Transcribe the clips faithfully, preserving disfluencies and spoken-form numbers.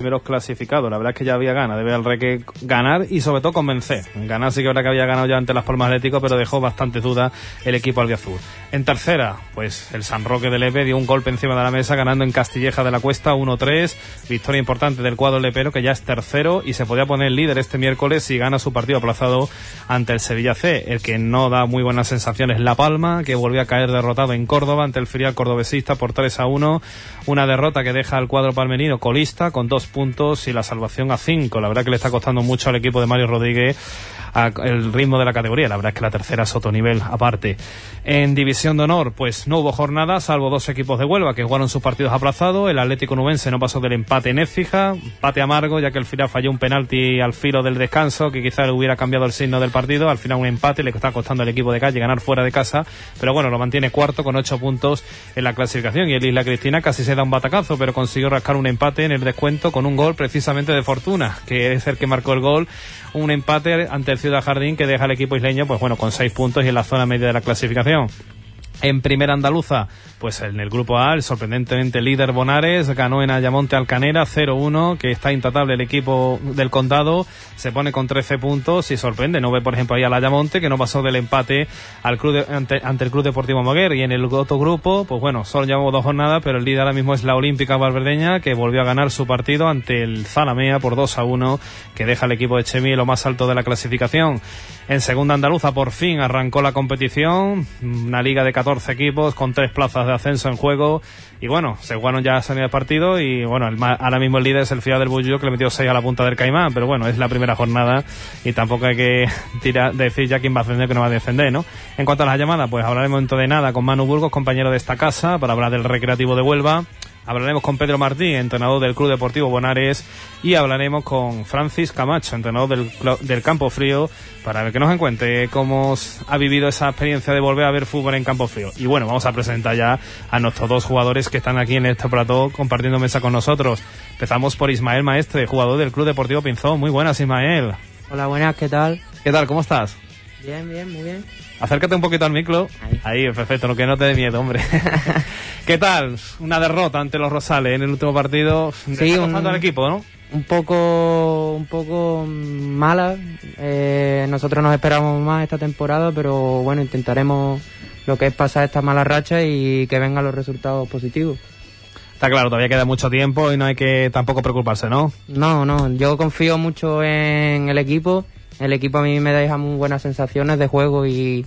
primeros clasificados. La verdad es que ya había ganas de ver al Reque ganar y sobre todo convencer. Ganar sí que ahora que había ganado ya ante Las Palmas Atlético, pero dejó bastante duda el equipo albiazul. En tercera, pues el San Roque de Lepe dio un golpe encima de la mesa ganando en Castilleja de la Cuesta uno tres. Victoria importante del cuadro lepero, que ya es tercero y se podía poner líder este miércoles si gana su partido aplazado ante el Sevilla C. El que no da muy buenas sensaciones La Palma, que volvió a caer derrotado en Córdoba ante el filial cordobesista por tres a uno. Una derrota que deja al cuadro palmerino colista con dos puntos y la salvación a cinco. La verdad que le está costando mucho al equipo de Mario Rodríguez el ritmo de la categoría. La verdad es que la tercera es otro nivel aparte. En División de Honor, pues no hubo jornada, salvo dos equipos de Huelva que jugaron sus partidos aplazados. El Atlético Nubense no pasó del empate en Écija, empate amargo, ya que el final falló un penalti al filo del descanso, que quizá le hubiera cambiado el signo del partido. Al final un empate, le está costando al equipo de calle ganar fuera de casa, pero bueno, lo mantiene cuarto con ocho puntos en la clasificación. Y el Isla Cristina casi se da un batacazo, pero consiguió rascar un empate en el descuento con un gol precisamente de Fortuna, que es el que marcó el gol. Un empate ante el Ciudad Jardín que deja al equipo isleño pues bueno con seis puntos y en la zona media de la clasificación. En primera andaluza, pues en el grupo A, el sorprendentemente líder Bonares ganó en Ayamonte Alcanera cero uno, que está intratable el equipo del Condado, se pone con trece puntos y sorprende. No ve, por ejemplo, ahí al Ayamonte, que no pasó del empate al club de, ante, ante el Club Deportivo Moguer. Y en el otro grupo, pues bueno, solo llevamos dos jornadas, pero el líder ahora mismo es la Olímpica Valverdeña, que volvió a ganar su partido ante el Zalamea por dos a uno, que deja al equipo de Chemi lo más alto de la clasificación. En segunda andaluza, por fin arrancó la competición, una liga de catorce equipos con tres plazas de ascenso en juego. Y bueno, se jugaron ya salida de partido y bueno, el, ahora mismo el líder es el Fiat del Bullo, que le metió seis a la punta del Caimán, pero bueno, es la primera jornada y tampoco hay que tirar, decir ya quién va a ascender, que no va a descender, ¿no? En cuanto a las llamadas, pues hablaremos dentro de nada con Manu Burgos, compañero de esta casa, para hablar del Recreativo de Huelva. Hablaremos con Pedro Martín, entrenador del Club Deportivo Bonares, y hablaremos con Francis Camacho, entrenador del, del Campo Frío, para que nos cuente cómo ha vivido esa experiencia de volver a ver fútbol en Campo Frío. Y bueno, vamos a presentar ya a nuestros dos jugadores que están aquí en este plató compartiendo mesa con nosotros. Empezamos por Ismael Maestre, jugador del Club Deportivo Pinzón. Muy buenas, Ismael. Hola, buenas, ¿qué tal? ¿Qué tal? ¿Cómo estás? Bien, bien, muy bien. Acércate un poquito al micro. Ahí, Ahí perfecto, lo que no te dé miedo, hombre. ¿Qué tal? Una derrota ante los Rosales en el último partido. Sí, está costando al equipo, ¿no? Un poco, un poco mala. Eh, nosotros nos esperamos más esta temporada, pero bueno, intentaremos lo que es pasar esta mala racha y que vengan los resultados positivos. Está claro, todavía queda mucho tiempo y no hay que tampoco preocuparse, ¿no? No, no, yo confío mucho en el equipo. El equipo a mí me deja muy buenas sensaciones de juego y,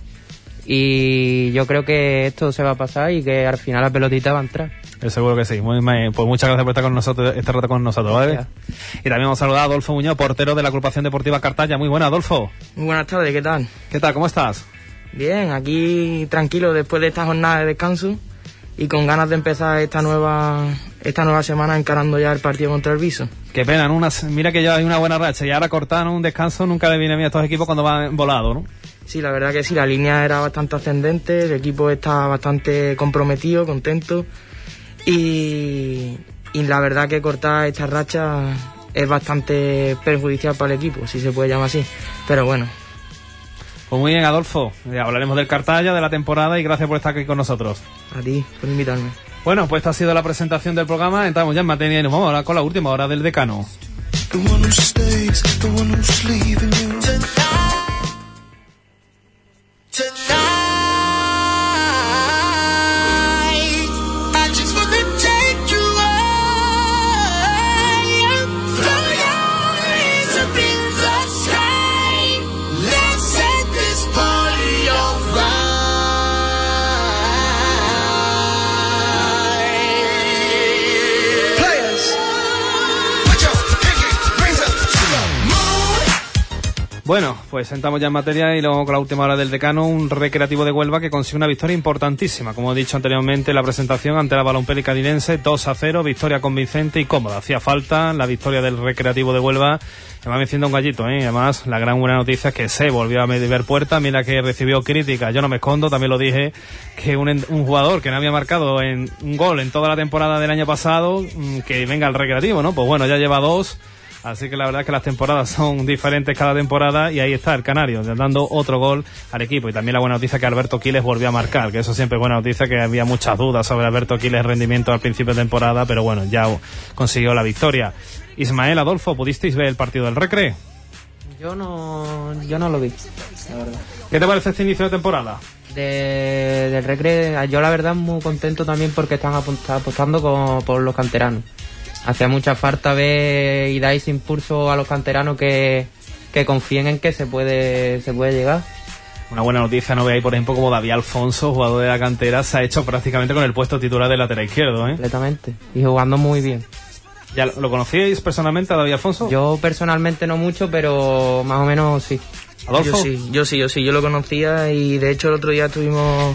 y yo creo que esto se va a pasar y que al final la pelotita va a entrar. Yo seguro que sí. Muy, muy, pues muchas gracias por estar con nosotros este rato con nosotros, ¿vale? Gracias. Y también vamos a saludar a Adolfo Muñoz, portero de la Agrupación Deportiva Cartaya. Muy buena, Adolfo. Muy buenas tardes, ¿qué tal? ¿Qué tal? ¿Cómo estás? Bien, aquí tranquilo después de esta jornada de descanso y con ganas de empezar esta nueva esta nueva semana encarando ya el partido contra el Viso. Qué pena, ¿no? Una, mira que ya hay una buena racha y ahora cortar un descanso nunca le viene bien a estos equipos cuando van volados, ¿no? Sí, la verdad que sí, la línea era bastante ascendente, el equipo está bastante comprometido, contento y, y la verdad que cortar esta racha es bastante perjudicial para el equipo, si se puede llamar así, pero bueno. Pues muy bien, Adolfo, hablaremos del Cartaya, de la temporada y gracias por estar aquí con nosotros. A ti, por invitarme. Bueno, pues esta ha sido la presentación del programa, entramos ya en materia y nos vamos ahora con la última hora del decano. Bueno, pues entramos ya en materia y luego con la última hora del decano, un Recreativo de Huelva que consigue una victoria importantísima, como he dicho anteriormente en la presentación, ante la Balompeli Cadinense, dos a cero, victoria convincente y cómoda. Hacía falta la victoria del Recreativo de Huelva, que va venciendo un gallito, ¿eh? Además, la gran buena noticia es que se volvió a ver puerta, mira que recibió críticas, yo no me escondo, también lo dije, que un, un jugador que no había marcado en un gol en toda la temporada del año pasado, que venga al Recreativo, ¿no? Pues bueno, ya lleva dos. Así que la verdad es que las temporadas son diferentes cada temporada y ahí está el Canario dando otro gol al equipo. Y también la buena noticia que Alberto Quiles volvió a marcar, que eso siempre es buena noticia, que había muchas dudas sobre Alberto Quiles rendimiento al principio de temporada, pero bueno, ya consiguió la victoria. Ismael, Adolfo, ¿pudisteis ver el partido del Recre? Yo no, yo no lo vi, la verdad. ¿Qué te parece este inicio de temporada? De, del Recre, yo la verdad muy contento también porque están apostando con, por los canteranos. Hacía mucha falta ver y dar ese impulso a los canteranos que, que confíen en que se puede, se puede llegar. Una buena noticia, no veáis, por ejemplo, como David Alfonso, jugador de la cantera, se ha hecho prácticamente con el puesto titular de lateral izquierdo, ¿eh? Completamente, y jugando muy bien. ¿Ya lo conocíais personalmente a David Alfonso? Yo personalmente no mucho, pero más o menos sí. ¿Adolfo? Yo sí, yo sí, yo sí, yo lo conocía y de hecho el otro día estuvimos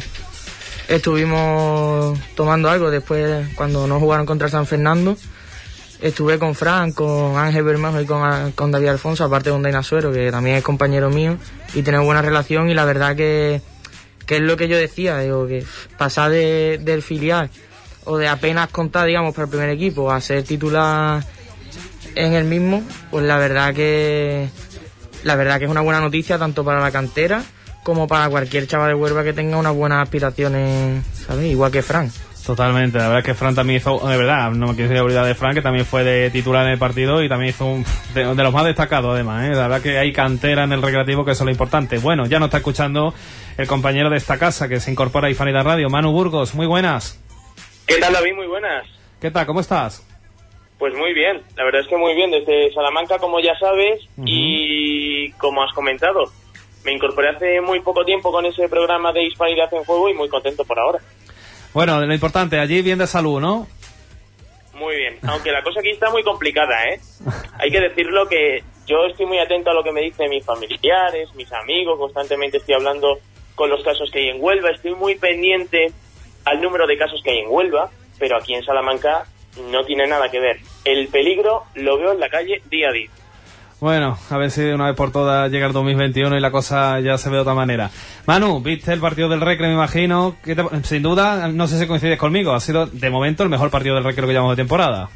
estuvimos tomando algo después cuando no jugaron contra San Fernando. Estuve con Fran, con Ángel Bermejo y con, con David Alfonso, aparte de Daina Suero, que también es compañero mío, y tenemos buena relación y la verdad que, que es lo que yo decía, digo, que pasar de, del filial o de apenas contar, digamos, para el primer equipo a ser titular en el mismo, pues la verdad que la verdad que es una buena noticia tanto para la cantera como para cualquier chaval de Huelva que tenga unas buenas aspiraciones, ¿sabes? Igual que Fran. Totalmente, la verdad es que Fran también hizo, de verdad, no me quiero olvidar de Fran, que también fue de titular en el partido y también hizo un, de, de los más destacados además, ¿eh? La verdad que hay cantera en el Recreativo, que eso es lo importante. Bueno, ya nos está escuchando el compañero de esta casa que se incorpora a Hispanidad Radio, Manu Burgos, muy buenas. ¿Qué tal, David? Muy buenas. ¿Qué tal? ¿Cómo estás? Pues muy bien, la verdad es que muy bien, desde Salamanca, como ya sabes, uh-huh. Y como has comentado, me incorporé hace muy poco tiempo con ese programa de Hispanidad en Juego y muy contento por ahora. Bueno, lo importante, allí bien de salud, ¿no? Muy bien, aunque la cosa aquí está muy complicada, ¿eh? Hay que decirlo que yo estoy muy atento a lo que me dicen mis familiares, mis amigos, constantemente estoy hablando con los casos que hay en Huelva, estoy muy pendiente al número de casos que hay en Huelva, pero aquí en Salamanca no tiene nada que ver. El peligro lo veo en la calle día a día. Bueno, a ver si de una vez por todas llega el dos mil veintiuno y la cosa ya se ve de otra manera. Manu, ¿viste el partido del Recre, me imagino? ¿Qué te, sin duda, no sé si coincides conmigo, ha sido de momento el mejor partido del Recre que llevamos de temporada.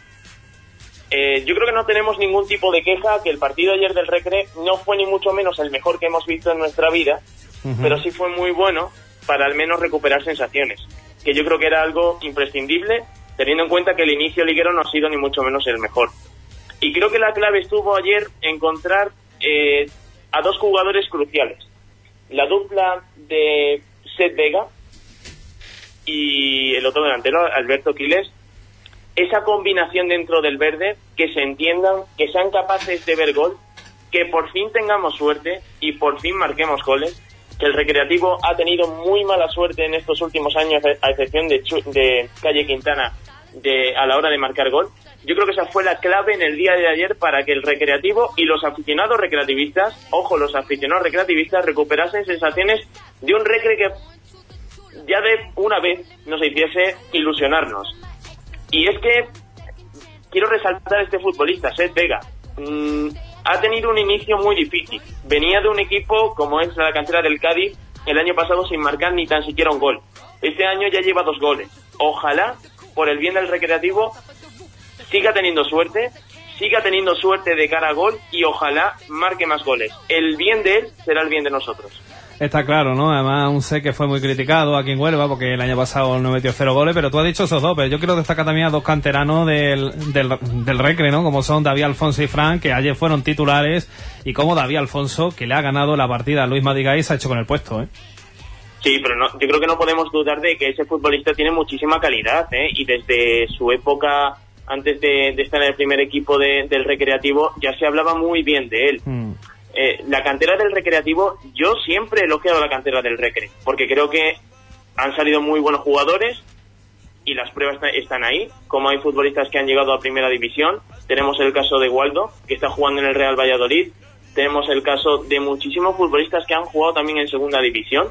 Eh, yo creo que no tenemos ningún tipo de queja, que el partido de ayer del Recre no fue ni mucho menos el mejor que hemos visto en nuestra vida, uh-huh. Pero sí fue muy bueno para al menos recuperar sensaciones, que yo creo que era algo imprescindible, teniendo en cuenta que el inicio liguero no ha sido ni mucho menos el mejor. Y creo que la clave estuvo ayer encontrar eh, a dos jugadores cruciales. La dupla de Seth Vega y el otro delantero, Alberto Quiles. Esa combinación dentro del verde, que se entiendan, que sean capaces de ver gol, que por fin tengamos suerte y por fin marquemos goles. Que el Recreativo ha tenido muy mala suerte en estos últimos años, a excepción de, Chu- de Calle Quintana, de, a la hora de marcar gol. Yo creo que esa fue la clave en el día de ayer para que el Recreativo y los aficionados recreativistas, ojo, los aficionados recreativistas, recuperasen sensaciones de un Recre que ya de una vez nos hiciese ilusionarnos. Y es que quiero resaltar a este futbolista, Seth Vega. Mm, ha tenido un inicio muy difícil. Venía de un equipo como es la cantera del Cádiz el año pasado sin marcar ni tan siquiera un gol. Este año ya lleva dos goles. Ojalá, por el bien del Recreativo, siga teniendo suerte, siga teniendo suerte de cara a gol y ojalá marque más goles. El bien de él será el bien de nosotros. Está claro, ¿no? Además, un C que fue muy criticado aquí en Huelva porque el año pasado no metió cero goles, pero tú has dicho esos dos, pero yo quiero destacar también a dos canteranos del, del, del Recre, ¿no? Como son David Alfonso y Fran, que ayer fueron titulares, y como David Alfonso, que le ha ganado la partida a Luis Madigay, se ha hecho con el puesto, ¿eh? Sí, pero no, yo creo que no podemos dudar de que ese futbolista tiene muchísima calidad, ¿eh? Y desde su época, antes de, de estar en el primer equipo de, del Recreativo, ya se hablaba muy bien de él. Mm. Eh, la cantera del Recreativo, yo siempre he elogiado la cantera del Recre, porque creo que han salido muy buenos jugadores y las pruebas están ahí, como hay futbolistas que han llegado a primera división. Tenemos el caso de Waldo, que está jugando en el Real Valladolid. Tenemos el caso de muchísimos futbolistas que han jugado también en segunda división.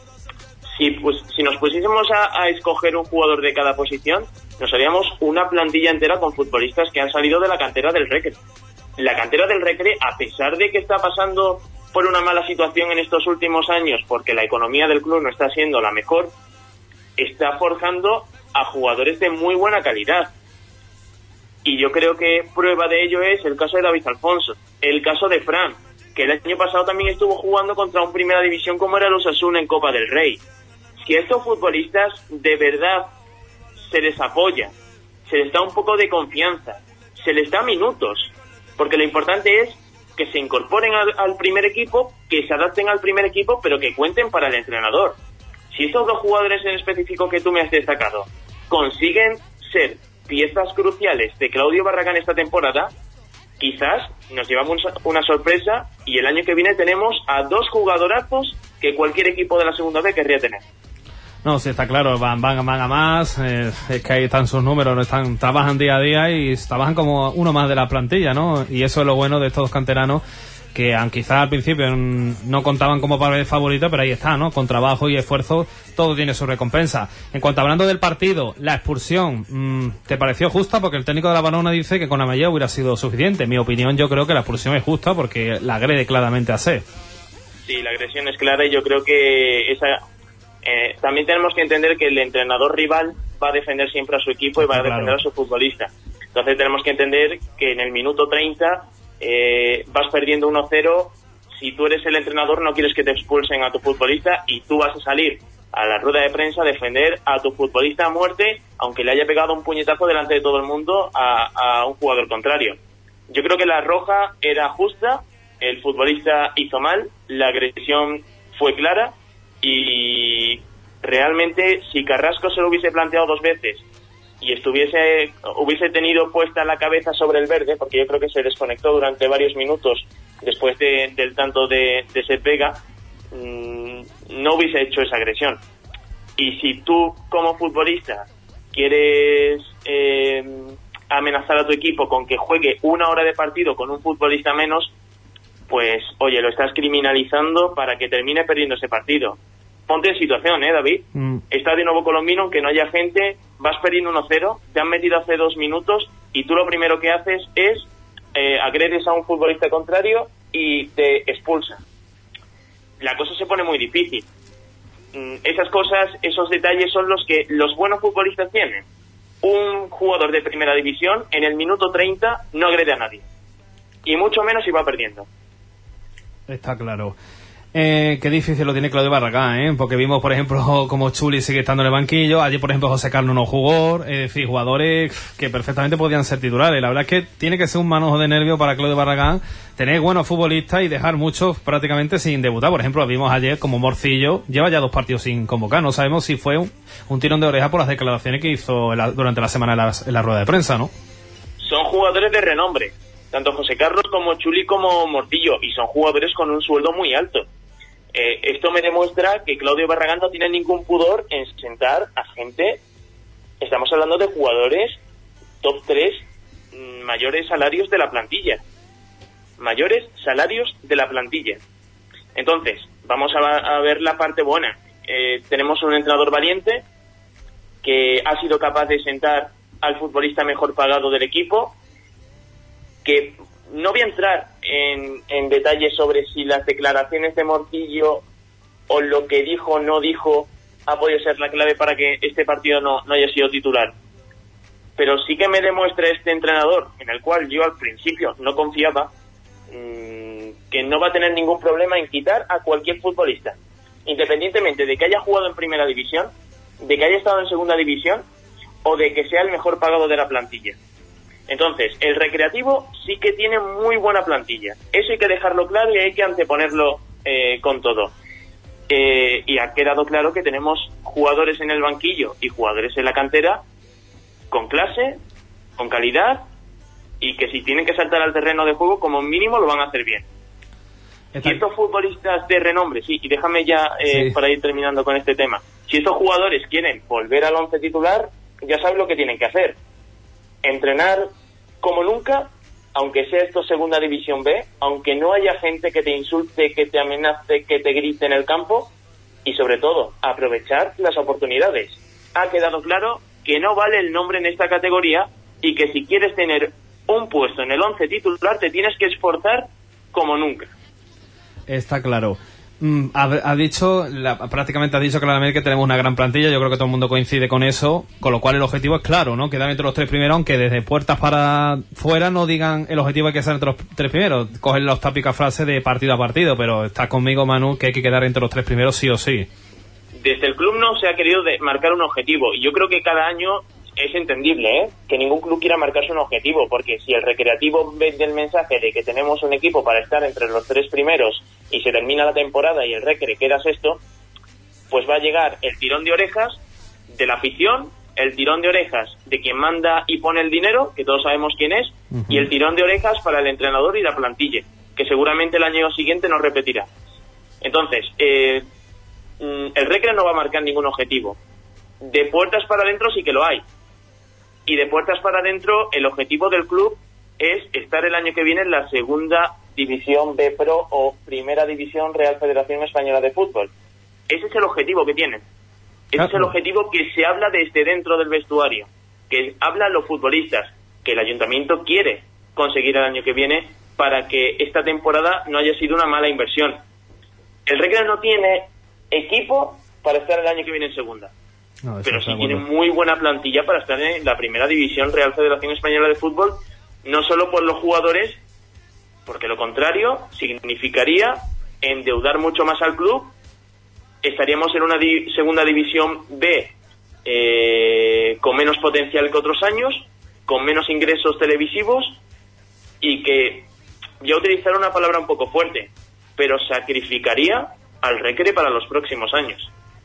Si, pues, si nos pusiésemos a, a escoger un jugador de cada posición, nos haríamos una plantilla entera con futbolistas que han salido de la cantera del Recre. La cantera del Recre, a pesar de que está pasando por una mala situación en estos últimos años, porque la economía del club no está siendo la mejor, está forjando a jugadores de muy buena calidad. Y yo creo que prueba de ello es el caso de David Alfonso, el caso de Fran, que el año pasado también estuvo jugando contra un primera división como era el Osasuna en Copa del Rey. Si a estos futbolistas de verdad se les apoya, se les da un poco de confianza, se les da minutos, porque lo importante es que se incorporen al, al primer equipo, que se adapten al primer equipo, pero que cuenten para el entrenador. Si estos dos jugadores en específico que tú me has destacado consiguen ser piezas cruciales de Claudio Barragán esta temporada, quizás nos llevamos una sorpresa y el año que viene tenemos a dos jugadorazos que cualquier equipo de la segunda B querría tener. No, sí, está claro, van, van, van a más, eh, es que ahí están sus números, están, trabajan día a día y trabajan como uno más de la plantilla, ¿no? Y eso es lo bueno de estos dos canteranos, que aunque quizás al principio no contaban como para el favorito, pero ahí está, ¿no? Con trabajo y esfuerzo todo tiene su recompensa. En cuanto hablando del partido, la expulsión, mmm, ¿te pareció justa? Porque el técnico de la Banona dice que con Amaya hubiera sido suficiente. En mi opinión, yo creo que la expulsión es justa porque la agrede claramente a C. Sí, la agresión es clara y yo creo que esa... Eh, también tenemos que entender que el entrenador rival va a defender siempre a su equipo y va a defender claro. a su futbolista. Entonces tenemos que entender que en el minuto treinta eh, vas perdiendo uno cero. Si tú eres el entrenador, no quieres que te expulsen a tu futbolista y tú vas a salir a la rueda de prensa a defender a tu futbolista a muerte, aunque le haya pegado un puñetazo delante de todo el mundo a, a un jugador contrario. Yo creo que la roja era justa, el futbolista hizo mal, la agresión fue clara. Y realmente si Carrasco se lo hubiese planteado dos veces y estuviese hubiese tenido puesta la cabeza sobre el verde, porque yo creo que se desconectó durante varios minutos después de, del tanto de, de Seth Vega, mmm, no hubiese hecho esa agresión. Y si tú como futbolista quieres eh, amenazar a tu equipo con que juegue una hora de partido con un futbolista menos, pues oye, lo estás criminalizando para que termine perdiendo ese partido. Ponte en situación, ¿eh, David? Mm. Está de nuevo Colombino, aunque no haya gente, vas perdiendo uno cero, te han metido hace dos minutos y tú lo primero que haces es eh, agredes a un futbolista contrario y te expulsa. La cosa se pone muy difícil. Mm, esas cosas, esos detalles son los que los buenos futbolistas tienen. Un jugador de primera división en el minuto treinta no agrede a nadie. Y mucho menos si va perdiendo. Está claro. Eh, qué difícil lo tiene Claudio Barragán, ¿eh? Porque vimos, por ejemplo, como Chuli sigue estando en el banquillo. Allí, por ejemplo, José Carlos no jugó. Es decir, jugadores que perfectamente podían ser titulares. La verdad es que tiene que ser un manojo de nervio para Claudio Barragán tener buenos futbolistas y dejar muchos prácticamente sin debutar. Por ejemplo, vimos ayer como Morcillo lleva ya dos partidos sin convocar. No sabemos si fue un, un tirón de oreja por las declaraciones que hizo en la, durante la semana en la, en la rueda de prensa, ¿no? Son jugadores de renombre, tanto José Carlos como Chuli como Morcillo, y son jugadores con un sueldo muy alto. Eh, esto me demuestra que Claudio Barragán no tiene ningún pudor en sentar a gente. Estamos hablando de jugadores top tres, mmm, mayores salarios de la plantilla. Mayores salarios de la plantilla. Entonces, vamos a, a ver la parte buena. Eh, tenemos un entrenador valiente que ha sido capaz de sentar al futbolista mejor pagado del equipo, que no voy a entrar en, en detalles sobre si las declaraciones de Morcillo o lo que dijo o no dijo ha podido ser la clave para que este partido no, no haya sido titular. Pero sí que me demuestra este entrenador, en el cual yo al principio no confiaba, mmm, que no va a tener ningún problema en quitar a cualquier futbolista, independientemente de que haya jugado en primera división, de que haya estado en segunda división o de que sea el mejor pagado de la plantilla. Entonces, el Recreativo sí que tiene muy buena plantilla. Eso hay que dejarlo claro y hay que anteponerlo eh, con todo. Eh, y ha quedado claro que tenemos jugadores en el banquillo y jugadores en la cantera con clase, con calidad, y que si tienen que saltar al terreno de juego, como mínimo lo van a hacer bien. Si estos futbolistas de renombre, sí, y déjame ya eh, sí. para ir terminando con este tema, si estos jugadores quieren volver al once titular, ya saben lo que tienen que hacer. Entrenar como nunca, aunque sea esto segunda división B, aunque no haya gente que te insulte, que te amenace, que te grite en el campo, y sobre todo, aprovechar las oportunidades. Ha quedado claro que no vale el nombre en esta categoría y que si quieres tener un puesto en el once titular te tienes que esforzar como nunca. Está claro. Mm, ha, ha dicho, la, prácticamente ha dicho claramente que tenemos una gran plantilla. Yo creo que todo el mundo coincide con eso, con lo cual el objetivo es claro, ¿no? Quedar entre los tres primeros, aunque desde puertas para fuera no digan el objetivo hay que ser entre los tres primeros. Cogen las típicas frases de partido a partido, pero estás conmigo, Manu, que hay que quedar entre los tres primeros sí o sí. Desde el club no se ha querido de marcar un objetivo, y yo creo que cada año es entendible, ¿eh? Que ningún club quiera marcarse un objetivo, porque si el Recreativo vende el mensaje de que tenemos un equipo para estar entre los tres primeros y se termina la temporada y el Recre queda sexto, pues va a llegar el tirón de orejas de la afición, el tirón de orejas de quien manda y pone el dinero, que todos sabemos quién es, uh-huh. y el tirón de orejas para el entrenador y la plantilla, que seguramente el año siguiente no repetirá. Entonces, eh, el Recre no va a marcar ningún objetivo. De puertas para adentro sí que lo hay. Y de puertas para adentro, el objetivo del club es estar el año que viene en la segunda división B Pro o primera división Real Federación Española de Fútbol. Ese es el objetivo que tienen. Ese ah, es el objetivo que se habla desde dentro del vestuario, que hablan los futbolistas, que el ayuntamiento quiere conseguir el año que viene para que esta temporada no haya sido una mala inversión. El Recre no tiene equipo para estar el año que viene en segunda, no, pero sí tiene muy buena plantilla para estar en la primera división Real Federación Española de Fútbol, no solo por los jugadores, porque lo contrario significaría endeudar mucho más al club. Estaríamos en una di- segunda división B eh, con menos potencial que otros años, con menos ingresos televisivos y que, voy a utilizar una palabra un poco fuerte, pero sacrificaría al Recre para los próximos años.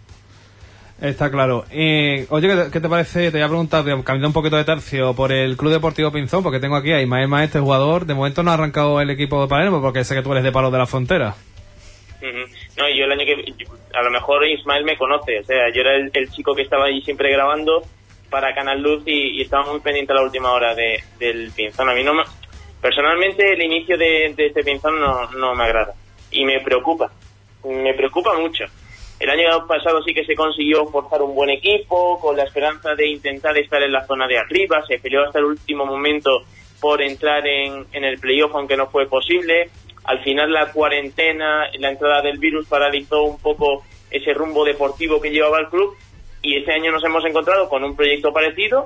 Está claro. Eh, oye, ¿qué te parece? Te voy a preguntar, cambiando un poquito de tercio, por el Club Deportivo Pinzón, porque tengo aquí a Ismael Maestre, jugador. De momento no ha arrancado el equipo de Palermo, porque sé que tú eres de Palos de la Frontera. Uh-huh. No, yo el año que... A lo mejor Ismael me conoce, o sea, yo era el, el chico que estaba ahí siempre grabando para Canal Luz y, y estaba muy pendiente a la última hora de, del Pinzón. A mí no me... Personalmente el inicio de, de este Pinzón no, no me agrada y me preocupa, me preocupa mucho. El año pasado sí que se consiguió forzar un buen equipo con la esperanza de intentar estar en la zona de arriba, se peleó hasta el último momento por entrar en, en el playoff, aunque no fue posible. Al final la cuarentena, la entrada del virus paralizó un poco ese rumbo deportivo que llevaba el club y este año nos hemos encontrado con un proyecto parecido,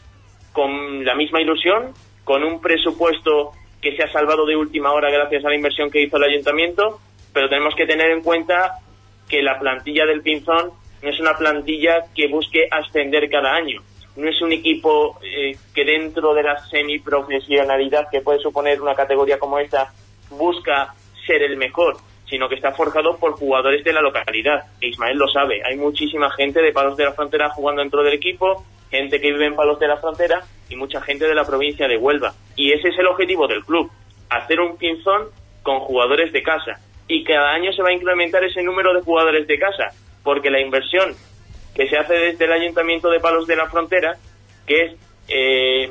con la misma ilusión, con un presupuesto que se ha salvado de última hora gracias a la inversión que hizo el ayuntamiento, pero tenemos que tener en cuenta que la plantilla del Pinzón no es una plantilla que busque ascender cada año. No es un equipo eh, que dentro de la semiprofesionalidad que puede suponer una categoría como esta busca ser el mejor, sino que está forjado por jugadores de la localidad. E Ismael lo sabe, hay muchísima gente de Palos de la Frontera jugando dentro del equipo, gente que vive en Palos de la Frontera y mucha gente de la provincia de Huelva. Y ese es el objetivo del club, hacer un Pinzón con jugadores de casa. Y cada año se va a incrementar ese número de jugadores de casa, porque la inversión que se hace desde el Ayuntamiento de Palos de la Frontera, que es eh,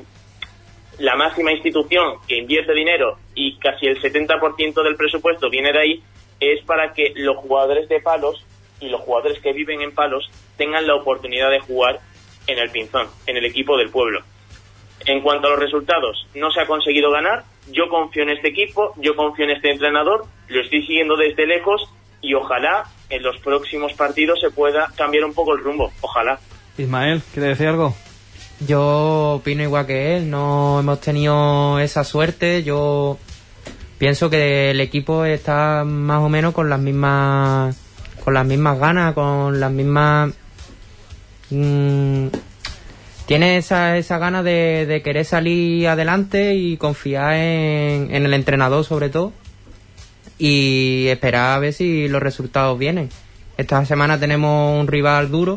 la máxima institución que invierte dinero y casi el setenta por ciento del presupuesto viene de ahí, es para que los jugadores de Palos y los jugadores que viven en Palos tengan la oportunidad de jugar en el Pinzón, en el equipo del pueblo. En cuanto a los resultados, no se ha conseguido ganar. Yo confío en este equipo, yo confío en este entrenador, lo estoy siguiendo desde lejos y ojalá en los próximos partidos se pueda cambiar un poco el rumbo, ojalá. Ismael, ¿quiere decir algo? Yo opino igual que él, no hemos tenido esa suerte. Yo pienso que el equipo está más o menos con las mismas con las mismas ganas, con las mismas... Mmm, tiene esa esa gana de, de querer salir adelante y confiar en, en el entrenador sobre todo y esperar a ver si los resultados vienen. Esta semana tenemos un rival duro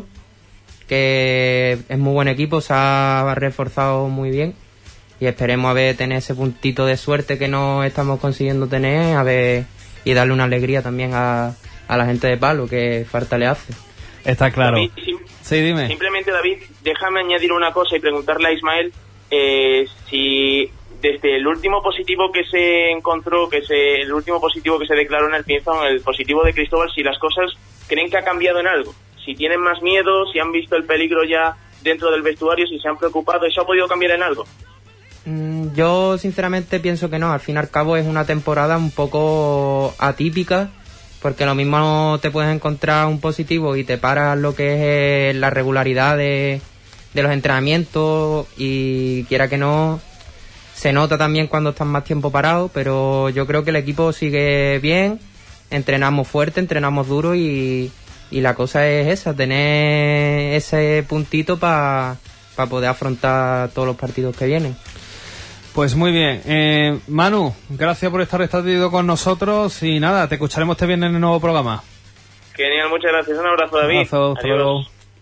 que es muy buen equipo, se ha reforzado muy bien y esperemos a ver tener ese puntito de suerte que no estamos consiguiendo tener, a ver, y darle una alegría también a, a la gente de Palo, que falta le hace. Está claro. David, sim- sí, dime. Simplemente, David, déjame añadir una cosa y preguntarle a Ismael eh, si desde el último positivo que se encontró, que se, el último positivo que se declaró en el Pinzón, el positivo de Cristóbal, si las cosas creen que ha cambiado en algo, si tienen más miedo, si han visto el peligro ya dentro del vestuario, si se han preocupado, ¿eso ha podido cambiar en algo? Mm, yo sinceramente pienso que no, al fin y al cabo es una temporada un poco atípica, porque lo mismo te puedes encontrar un positivo y te paras lo que es la regularidad de, de los entrenamientos y quiera que no, se nota también cuando estás más tiempo parado, pero yo creo que el equipo sigue bien, entrenamos fuerte, entrenamos duro y, y la cosa es esa, tener ese puntito para para poder afrontar todos los partidos que vienen. Pues muy bien. Eh, Manu, gracias por estar establecido con nosotros y nada, te escucharemos este viernes en el nuevo programa. Genial, muchas gracias. Un abrazo, David. Un abrazo, hasta luego.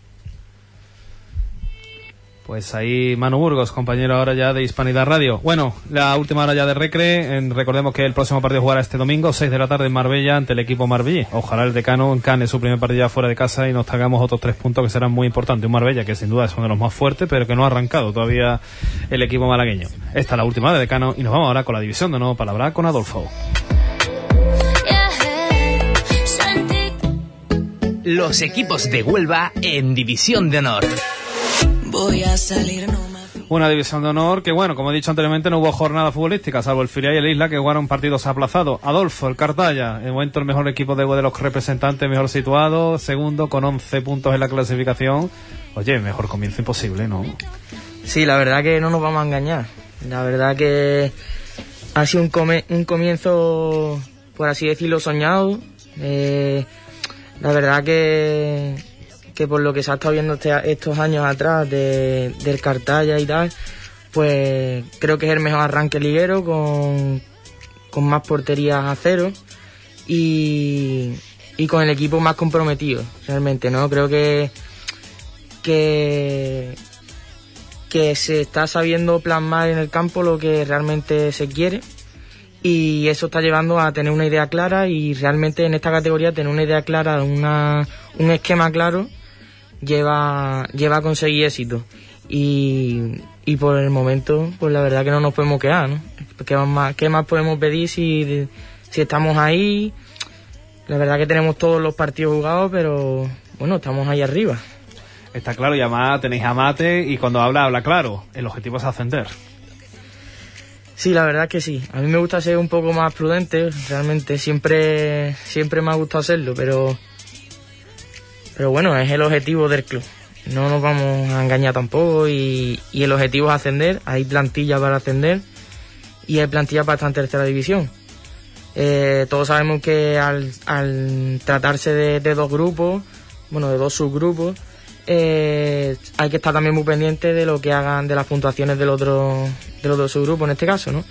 Pues ahí Manu Burgos, compañero ahora ya de Hispanidad Radio. Bueno, la última hora ya de Recre. En, recordemos que el próximo partido jugará este domingo, seis de la tarde en Marbella, ante el equipo Marbellí. Ojalá el decano encane su primer partido ya fuera de casa y nos tragamos otros tres puntos que serán muy importantes. Un Marbella que sin duda es uno de los más fuertes, pero que no ha arrancado todavía el equipo malagueño. Esta es la última hora de decano y nos vamos ahora con la división de nuevo palabra con Adolfo. Los equipos de Huelva en División de Honor. Voy a salir, no me... Una división de honor que, bueno, como he dicho anteriormente, no hubo jornada futbolística, salvo el Filial y el Isla, que jugaron partidos aplazados. Adolfo, el Cartaya, de momento el mejor equipo de, de los representantes, mejor situado, segundo con once puntos en la clasificación. Oye, mejor comienzo imposible, ¿no? Sí, la verdad que no nos vamos a engañar. La verdad que ha sido un, come- un comienzo, por así decirlo, soñado. Eh, la verdad que... que por lo que se ha estado viendo este, estos años atrás de, del Cartaya y tal, pues creo que es el mejor arranque liguero con, con más porterías a cero y, y con el equipo más comprometido, realmente, ¿no? Creo que, que, que se está sabiendo plasmar en el campo lo que realmente se quiere y eso está llevando a tener una idea clara y realmente en esta categoría tener una idea clara, una, un esquema claro, lleva lleva a conseguir éxito y, y por el momento pues la verdad que no nos podemos quedar, ¿no? ¿Qué más, qué más podemos pedir si, si estamos ahí? La verdad que tenemos todos los partidos jugados, pero bueno, estamos ahí arriba. Está claro, y además tenéis a Mate y cuando habla, habla claro, el objetivo es ascender. Sí, la verdad que sí, a mí me gusta ser un poco más prudente, realmente siempre siempre me ha gustado hacerlo, pero Pero bueno, es el objetivo del club. No nos vamos a engañar tampoco y, y el objetivo es ascender. Hay plantilla para ascender y hay plantilla para estar en tercera división. Eh, todos sabemos que al, al tratarse de, de dos grupos, bueno, de dos subgrupos, eh, hay que estar también muy pendiente de lo que hagan de las puntuaciones del otro, del otro subgrupo en este caso, ¿no?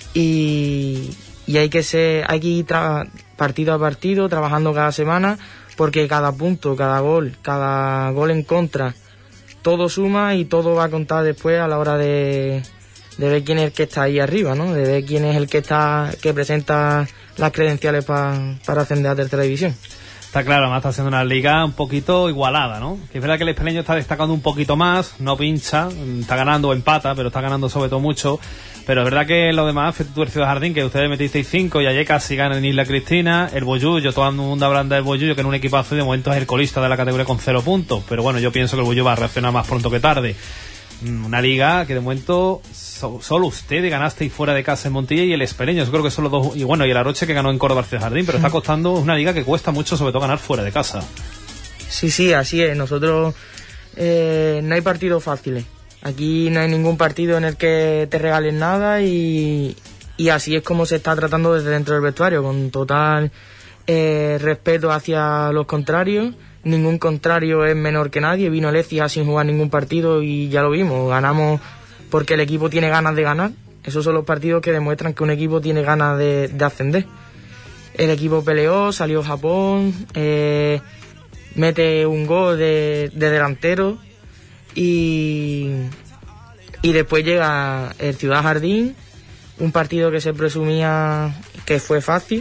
Y, y hay que ser, hay que ir tra- partido a partido, trabajando cada semana, porque cada punto, cada gol, cada gol en contra, todo suma y todo va a contar después a la hora de, de ver quién es el que está ahí arriba, ¿no? De ver quién es el que está que presenta las credenciales pa, para ascender a tercera división. Está claro, además está siendo una liga un poquito igualada, ¿no? Que es verdad que el Espeleño está destacando un poquito más, no pincha, está ganando o empata, pero está ganando sobre todo mucho. Pero es verdad que lo demás, Tuercio de Jardín, que ustedes metisteis cinco y ayer casi ganan en Isla Cristina, el Boyullo, todo el mundo hablando del Boyullo, que en un equipazo y de momento es el colista de la categoría con cero puntos. Pero bueno, yo pienso que el Boyullo va a reaccionar más pronto que tarde. Una liga que de momento so, solo ustedes ganasteis fuera de casa en Montilla y el Espeleño, yo creo que son los dos, y bueno, y el Aroche que ganó en Córdoba Tuercio de Jardín, pero está costando una liga que cuesta mucho, sobre todo ganar fuera de casa. Sí, sí, así es. Nosotros eh, no hay partidos fáciles. Aquí no hay ningún partido en el que te regalen nada y, y así es como se está tratando desde dentro del vestuario, con total eh, respeto hacia los contrarios. Ningún contrario es menor que nadie. Vino el Écija sin jugar ningún partido y ya lo vimos. Ganamos porque el equipo tiene ganas de ganar. Esos son los partidos que demuestran que un equipo tiene ganas de, de ascender. El equipo peleó, salió Japón, eh, mete un gol de, de delantero. Y, y después llega el Ciudad Jardín, un partido que se presumía que fue fácil,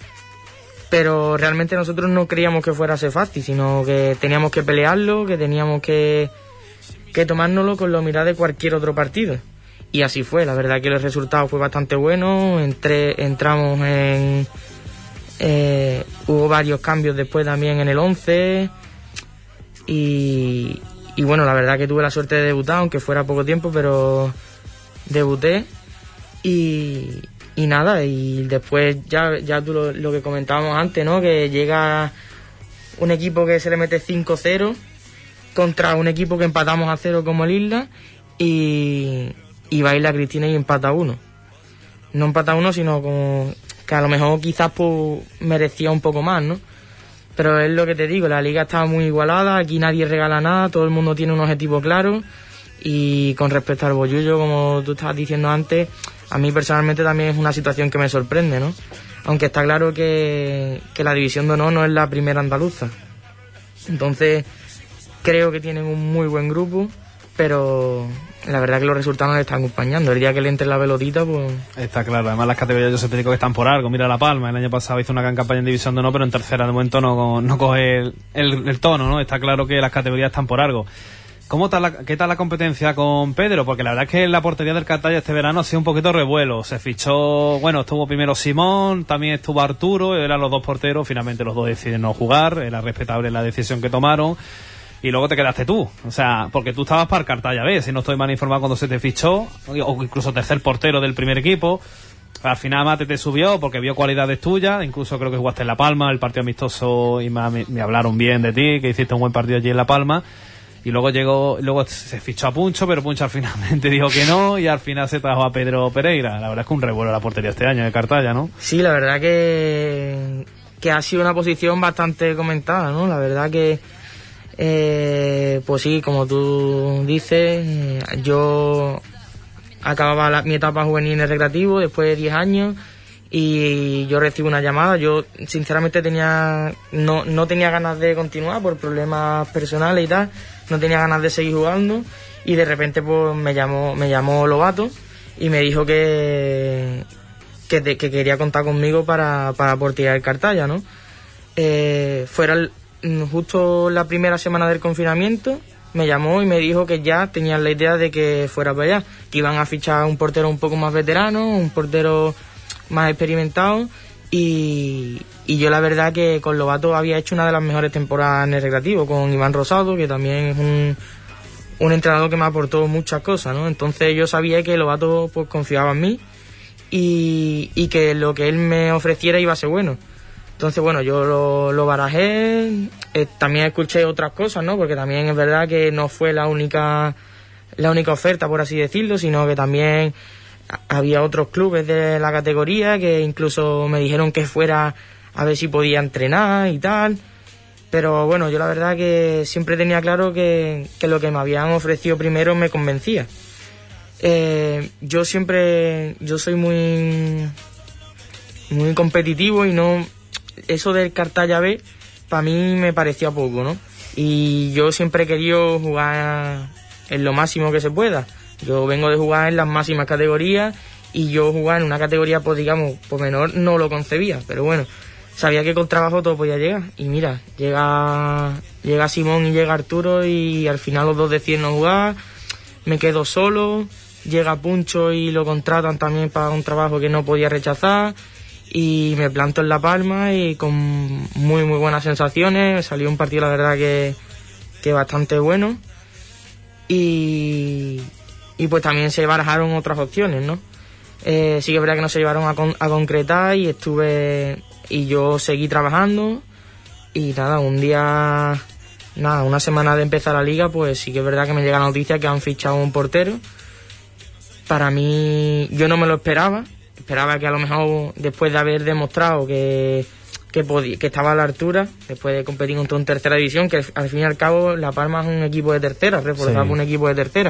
pero realmente nosotros no creíamos que fuera a ser fácil, sino que teníamos que pelearlo, que teníamos que, que tomárnoslo con la humildad de cualquier otro partido. Y así fue, la verdad que el resultado fue bastante bueno, Entré, entramos en... Eh, hubo varios cambios después también en el once y... Y bueno, la verdad que tuve la suerte de debutar, aunque fuera poco tiempo, pero debuté y, y nada, y después ya, ya tú lo, lo que comentábamos antes, ¿no? Que llega un equipo que se le mete cinco cero contra un equipo que empatamos a cero como el Isla y, y va a Isla Cristina y empata uno. No empata uno, sino como que a lo mejor quizás pues, merecía un poco más, ¿no? Pero es lo que te digo, la liga está muy igualada, aquí nadie regala nada, todo el mundo tiene un objetivo claro Y con respecto al Bollullo, como tú estabas diciendo antes, a mí personalmente también es una situación que me sorprende, ¿no? Aunque está claro que, que la División de Honor no es la primera andaluza. Entonces, creo que tienen un muy buen grupo, pero la verdad que los resultados no le están acompañando. El día que le entre la pelotita, pues... Está claro, además las categorías yo siempre digo que están por algo. Mira La Palma, el año pasado hizo una gran campaña en División de Honor, pero en tercera de momento no, no coge el, el, el tono, ¿no? Está claro que las categorías están por algo. ¿Cómo tal la, ¿Qué tal la competencia con Pedro? Porque la verdad es que la portería del Cartaya este verano ha sido un poquito revuelo. Se fichó, bueno, estuvo primero Simón, también estuvo Arturo, eran los dos porteros, finalmente los dos deciden no jugar, era respetable la decisión que tomaron. Y luego te quedaste tú, o sea, porque tú estabas para el Cartaya B, si no estoy mal informado cuando se te fichó, o incluso tercer portero del primer equipo. Al final Mate te subió porque vio cualidades tuyas, incluso creo que jugaste en La Palma, el partido amistoso, y me, me hablaron bien de ti, que hiciste un buen partido allí en La Palma. Y luego llegó, luego se fichó a Puncho, pero Puncho al finalmente dijo que no, y al final se trajo a Pedro Pereira. La verdad es que un revuelo la portería este año de Cartaya, ¿no? Sí, la verdad que, que ha sido una posición bastante comentada, ¿no? La verdad que, eh, pues sí, como tú dices, yo acababa la, mi etapa juvenil en el recreativo después de diez años, y yo recibo una llamada. Yo sinceramente tenía no, no tenía ganas de continuar por problemas personales y tal, no tenía ganas de seguir jugando, y de repente pues me llamó me llamó Lobato y me dijo que que, te, que quería contar conmigo para, para portear el Cartaya, ¿no? Eh, fuera el, justo la primera semana del confinamiento me llamó y me dijo que ya tenían la idea de que fuera para allá, que iban a fichar un portero un poco más veterano, un portero más experimentado, y, y yo la verdad que con Lobato había hecho una de las mejores temporadas en el recreativo, con Iván Rosado, que también es un, un entrenador que me aportó muchas cosas, ¿no? Entonces yo sabía que Lobato pues confiaba en mí, y, y que lo que él me ofreciera iba a ser bueno. Entonces bueno, yo lo, lo barajé, eh, también escuché otras cosas, ¿no? Porque también es verdad que no fue la única la única oferta, por así decirlo, sino que también había otros clubes de la categoría que incluso me dijeron que fuera a ver si podía entrenar y tal. Pero bueno, yo la verdad que siempre tenía claro que, que lo que me habían ofrecido primero me convencía. Eh, yo siempre, yo soy muy, muy competitivo, y no, eso del Cartaya B para mí me parecía poco, ¿no? Y yo siempre he querido jugar en lo máximo que se pueda. Yo vengo de jugar en las máximas categorías, y yo jugar en una categoría, pues digamos, pues menor, no lo concebía, pero bueno, sabía que con trabajo todo podía llegar. Y mira, llega llega Simón y llega Arturo, y al final los dos deciden no jugar, me quedo solo, llega Puncho y lo contratan también para un trabajo que no podía rechazar, y me planto en La Palma y con muy muy buenas sensaciones. Salió un partido la verdad que, que bastante bueno, y... y pues también se barajaron otras opciones, ¿no? Eh, sí que es verdad que no se llevaron a, con, a concretar, y estuve y yo seguí trabajando, y nada, un día, nada, una semana de empezar la liga, pues sí que es verdad que me llega la noticia que han fichado un portero. Para mí, yo no me lo esperaba, esperaba que a lo mejor después de haber demostrado que que, podía, que estaba a la altura, después de competir contra un tercera división, que al fin y al cabo La Palma es un equipo de tercera, reforzado sí. por un equipo de tercera.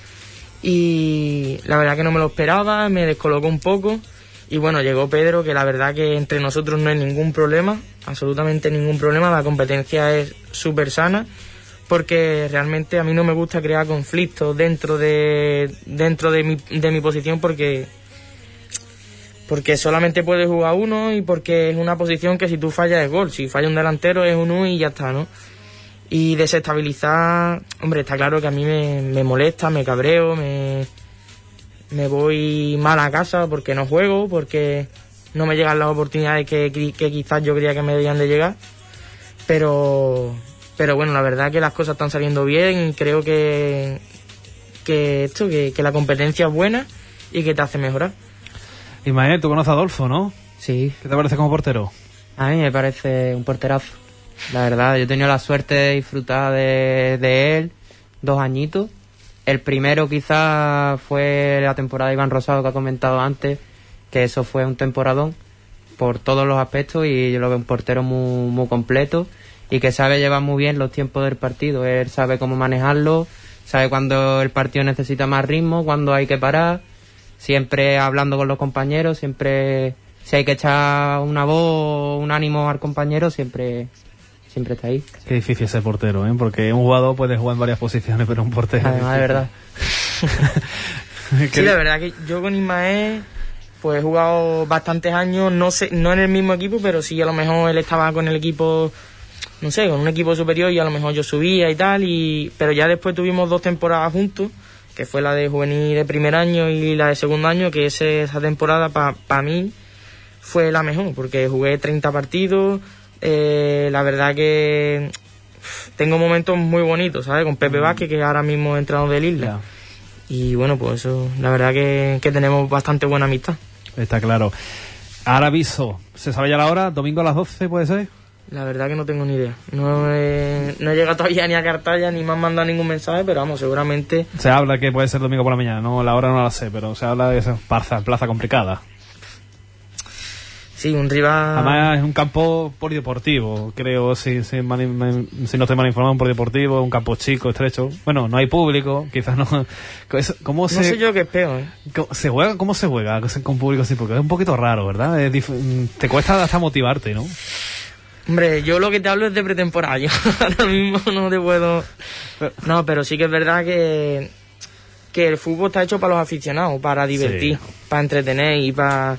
Y la verdad que no me lo esperaba, me descolocó un poco, y bueno, llegó Pedro, que la verdad que entre nosotros no hay ningún problema, absolutamente ningún problema, la competencia es súper sana, porque realmente a mí no me gusta crear conflictos dentro de dentro de mi, de mi posición, porque porque solamente puede jugar uno, y porque es una posición que si tú fallas es gol, si falla un delantero es un uno y ya está, ¿no? Y desestabilizar, hombre, está claro que a mí me, me molesta, me cabreo, me, me voy mal a casa porque no juego, porque no me llegan las oportunidades que, que quizás yo creía que me debían de llegar, pero pero bueno, la verdad que las cosas están saliendo bien, y creo que que esto, que, que la competencia es buena y que te hace mejorar. Ismael, tú conoces a Adolfo, ¿no? Sí. ¿Qué te parece como portero? A mí me parece un porterazo. La verdad, yo he tenido la suerte de disfrutar de, de él dos añitos. El primero quizás fue la temporada de Iván Rosado, que ha comentado antes, que eso fue un temporadón por todos los aspectos, y yo lo veo un portero muy, muy completo, y que sabe llevar muy bien los tiempos del partido. Él sabe cómo manejarlo, sabe cuando el partido necesita más ritmo, cuando hay que parar, siempre hablando con los compañeros, siempre si hay que echar una voz, un ánimo al compañero, siempre siempre está ahí. Qué difícil ser portero, ¿eh? Porque un jugador puede jugar en varias posiciones, pero un portero... Además, de verdad. Sí, la verdad que yo con Ismael pues he jugado bastantes años, no sé, no en el mismo equipo, pero sí a lo mejor él estaba con el equipo, no sé, con un equipo superior y a lo mejor yo subía y tal, y pero ya después tuvimos dos temporadas juntos, que fue la de juvenil de primer año y la de segundo año, que ese, esa temporada para pa mí fue la mejor, porque jugué treinta partidos, eh, la verdad que tengo momentos muy bonitos, ¿sabes? Con Pepe Vázquez, que ahora mismo es entrenador del Isla. Yeah. Y bueno, pues eso, la verdad que, que tenemos bastante buena amistad. Está claro. Ahora aviso, ¿se sabe ya la hora? ¿Domingo a las doce puede ser? La verdad que no tengo ni idea. No he, no he llegado todavía ni a Cartaya, ni me han mandado ningún mensaje, pero vamos, seguramente... Se habla que puede ser domingo por la mañana, no, la hora no la sé, pero se habla de esa plaza, plaza complicada. Sí, un rival... Además es un campo polideportivo, creo, si, si, mal, si no estoy mal informado, un polideportivo, un campo chico, estrecho. Bueno, no hay público, quizás no... ¿Cómo se, no sé yo qué es peor, ¿eh? ¿Se juega? ¿Cómo se juega con público así? Porque es un poquito raro, ¿verdad? Es dif- te cuesta hasta motivarte, ¿no? Hombre, yo lo que te hablo es de pretemporada, yo ahora mismo no te puedo... No, pero sí que es verdad que, que el fútbol está hecho para los aficionados, para divertir, sí, para entretener y para...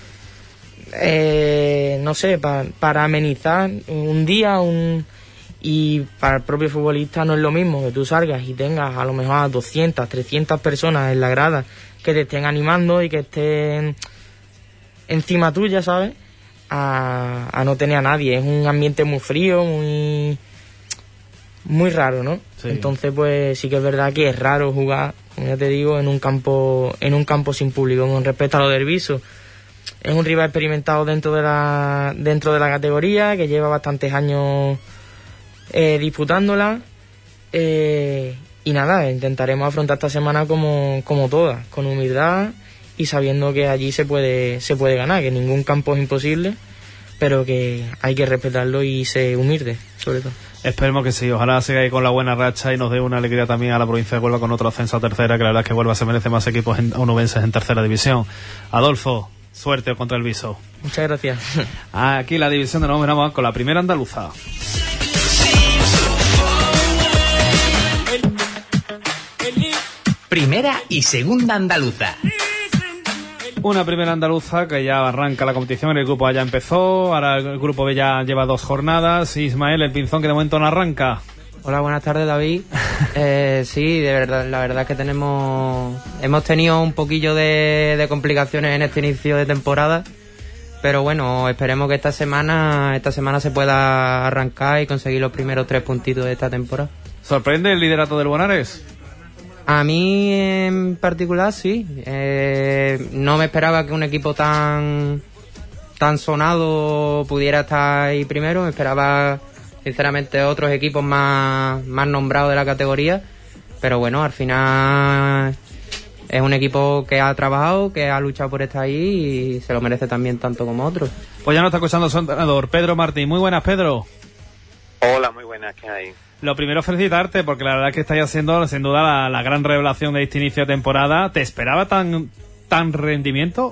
Eh, no sé, pa, para amenizar un día, un y para el propio futbolista no es lo mismo que tú salgas y tengas a lo mejor a doscientas, trescientas personas en la grada que te estén animando y que estén encima tuya, ¿sabes? A, a no tener a nadie. Es un ambiente muy frío, muy muy raro, ¿no? Sí. Entonces pues sí que es verdad que es raro jugar, como ya te digo, en un campo en un campo sin público. Con respecto a lo del Viso, es un rival experimentado dentro de la dentro de la categoría, que lleva bastantes años eh, disputándola, eh, y nada, intentaremos afrontar esta semana como, como todas, con humildad y sabiendo que allí se puede se puede ganar, que ningún campo es imposible, pero que hay que respetarlo y ser humilde, sobre todo. Esperemos que sí, ojalá siga ahí con la buena racha y nos dé una alegría también a la provincia de Huelva con otro ascenso a tercera, que la verdad es que Huelva se merece más equipos en, onubenses en tercera división. Adolfo, suerte contra el Viso. Muchas gracias. Aquí la división de nuevo, vamos con la primera andaluza. Primera y segunda andaluza. Una primera andaluza que ya arranca la competición, el grupo A ya empezó, ahora el grupo B ya lleva dos jornadas. Ismael, el Pinzón, que de momento no arranca. Hola, buenas tardes, David. eh, sí, de verdad, la verdad es que tenemos hemos tenido un poquillo de, de complicaciones en este inicio de temporada, pero bueno, esperemos que esta semana esta semana se pueda arrancar y conseguir los primeros tres puntitos de esta temporada. ¿Sorprende el liderato del Bonares? A mí en particular sí. Eh, no me esperaba que un equipo tan tan sonado pudiera estar ahí primero. Me esperaba sinceramente otros equipos más, más nombrados de la categoría, pero bueno, al final es un equipo que ha trabajado, que ha luchado por estar ahí y se lo merece también tanto como otros. Pues ya nos está escuchando su entrenador, Pedro Martín. Muy buenas, Pedro. Hola, muy buenas, ¿qué hay? Lo primero, felicitarte, porque la verdad es que estáis haciendo sin duda la, la gran revelación de este inicio de temporada. ¿Te esperaba tan, tan rendimiento?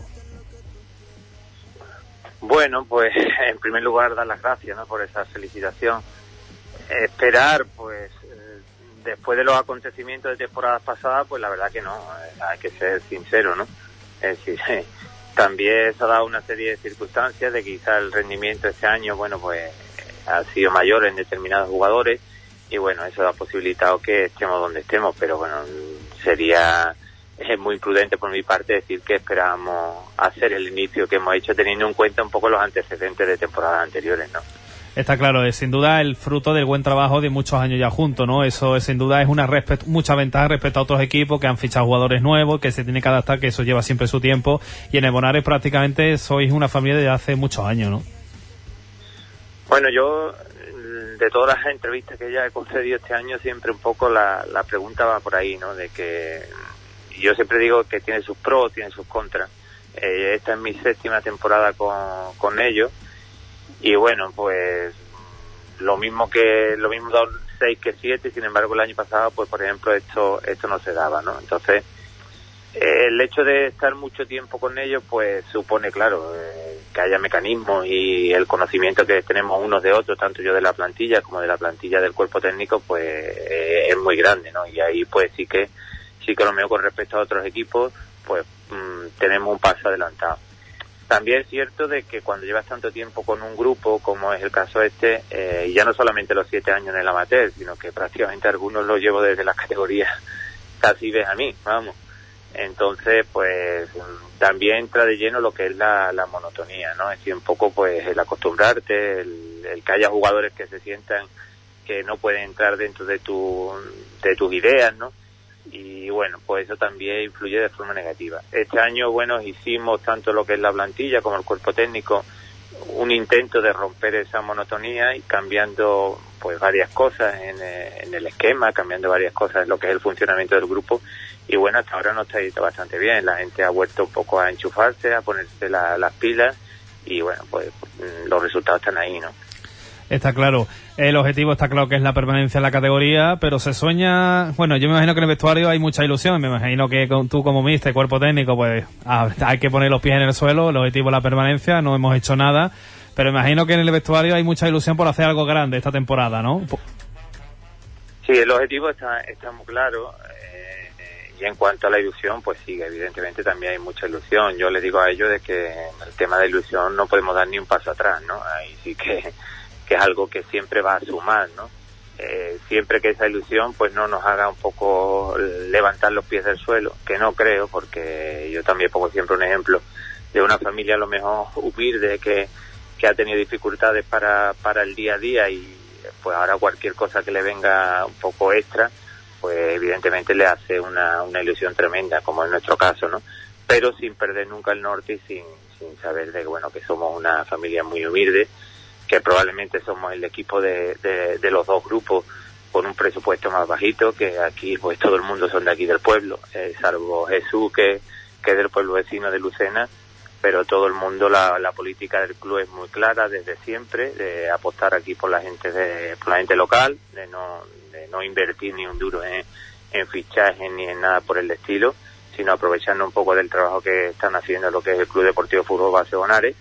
Bueno, pues en primer lugar dar las gracias, ¿no?, por esa felicitación. Eh, esperar, pues eh, después de los acontecimientos de temporadas pasadas, pues la verdad que no, eh, hay que ser sincero, ¿no? Es decir, eh, también se ha dado una serie de circunstancias de que quizá el rendimiento este año, bueno, pues eh, ha sido mayor en determinados jugadores y bueno, eso ha posibilitado que estemos donde estemos, pero bueno, sería... es muy imprudente por mi parte decir que esperábamos hacer el inicio que hemos hecho teniendo en cuenta un poco los antecedentes de temporadas anteriores, ¿no? Está claro, es sin duda el fruto del buen trabajo de muchos años ya juntos, ¿no? Eso es, sin duda es una respect- mucha ventaja respecto a otros equipos que han fichado jugadores nuevos, que se tienen que adaptar, que eso lleva siempre su tiempo, y en el Bonares prácticamente sois una familia de hace muchos años, ¿no? Bueno, yo de todas las entrevistas que ya he concedido este año siempre un poco la, la pregunta va por ahí, ¿no? De que yo siempre digo que tiene sus pros, tiene sus contras. Eh, esta es mi séptima temporada con, con ellos y bueno, pues lo mismo que lo mismo seis que siete, sin embargo el año pasado, pues por ejemplo, esto esto no se daba, ¿no? Entonces, eh, el hecho de estar mucho tiempo con ellos, pues supone, claro, eh, que haya mecanismos y el conocimiento que tenemos unos de otros, tanto yo de la plantilla como de la plantilla del cuerpo técnico, pues eh, es muy grande, ¿no? Y ahí pues sí que, sí que lo mismo con respecto a otros equipos, pues mmm, tenemos un paso adelantado. También es cierto de que cuando llevas tanto tiempo con un grupo, como es el caso este, eh, y ya no solamente los siete años en el amateur, sino que prácticamente algunos los llevo desde las categorías casi ves a mí, vamos. Entonces, pues también entra de lleno lo que es la, la monotonía, ¿no? Es decir, un poco pues el acostumbrarte, el, el que haya jugadores que se sientan que no pueden entrar dentro de tu de tus ideas, ¿no? Y bueno, pues eso también influye de forma negativa. Este año, bueno, hicimos tanto lo que es la plantilla como el cuerpo técnico un intento de romper esa monotonía y cambiando pues varias cosas en, en el esquema, cambiando varias cosas en lo que es el funcionamiento del grupo. Y bueno, hasta ahora nos está yendo bastante bien. La gente ha vuelto un poco a enchufarse, a ponerse la, las pilas y bueno, pues los resultados están ahí, ¿no? Está claro. El objetivo está claro que es la permanencia en la categoría, pero se sueña... Bueno, yo me imagino que en el vestuario hay mucha ilusión. Me imagino que con, tú como mister, cuerpo técnico, pues hay que poner los pies en el suelo. El objetivo es la permanencia, no hemos hecho nada. Pero me imagino que en el vestuario hay mucha ilusión por hacer algo grande esta temporada, ¿no? Sí, el objetivo está, está muy claro. Eh, y en cuanto a la ilusión, pues sí, evidentemente también hay mucha ilusión. Yo les digo a ellos de que en el tema de ilusión no podemos dar ni un paso atrás, ¿no? Ahí sí que... que es algo que siempre va a sumar, ¿no? Eh, siempre que esa ilusión pues no nos haga un poco levantar los pies del suelo, que no creo, porque yo también pongo siempre un ejemplo de una familia a lo mejor humilde que, que ha tenido dificultades para, para el día a día y pues ahora cualquier cosa que le venga un poco extra, pues evidentemente le hace una, una ilusión tremenda, como en nuestro caso, ¿no? Pero sin perder nunca el norte y sin, sin saber de bueno que somos una familia muy humilde, que probablemente somos el equipo de, de, de los dos grupos con un presupuesto más bajito, que aquí pues todo el mundo son de aquí del pueblo, eh, salvo Jesús que, que es del pueblo vecino de Lucena, pero todo el mundo, la, la política del club es muy clara desde siempre, de apostar aquí por la gente de, por la gente local, de no, de no invertir ni un duro en, en fichajes ni en nada por el estilo, sino aprovechando un poco del trabajo que están haciendo lo que es el Club Deportivo Fútbol Base Bonares.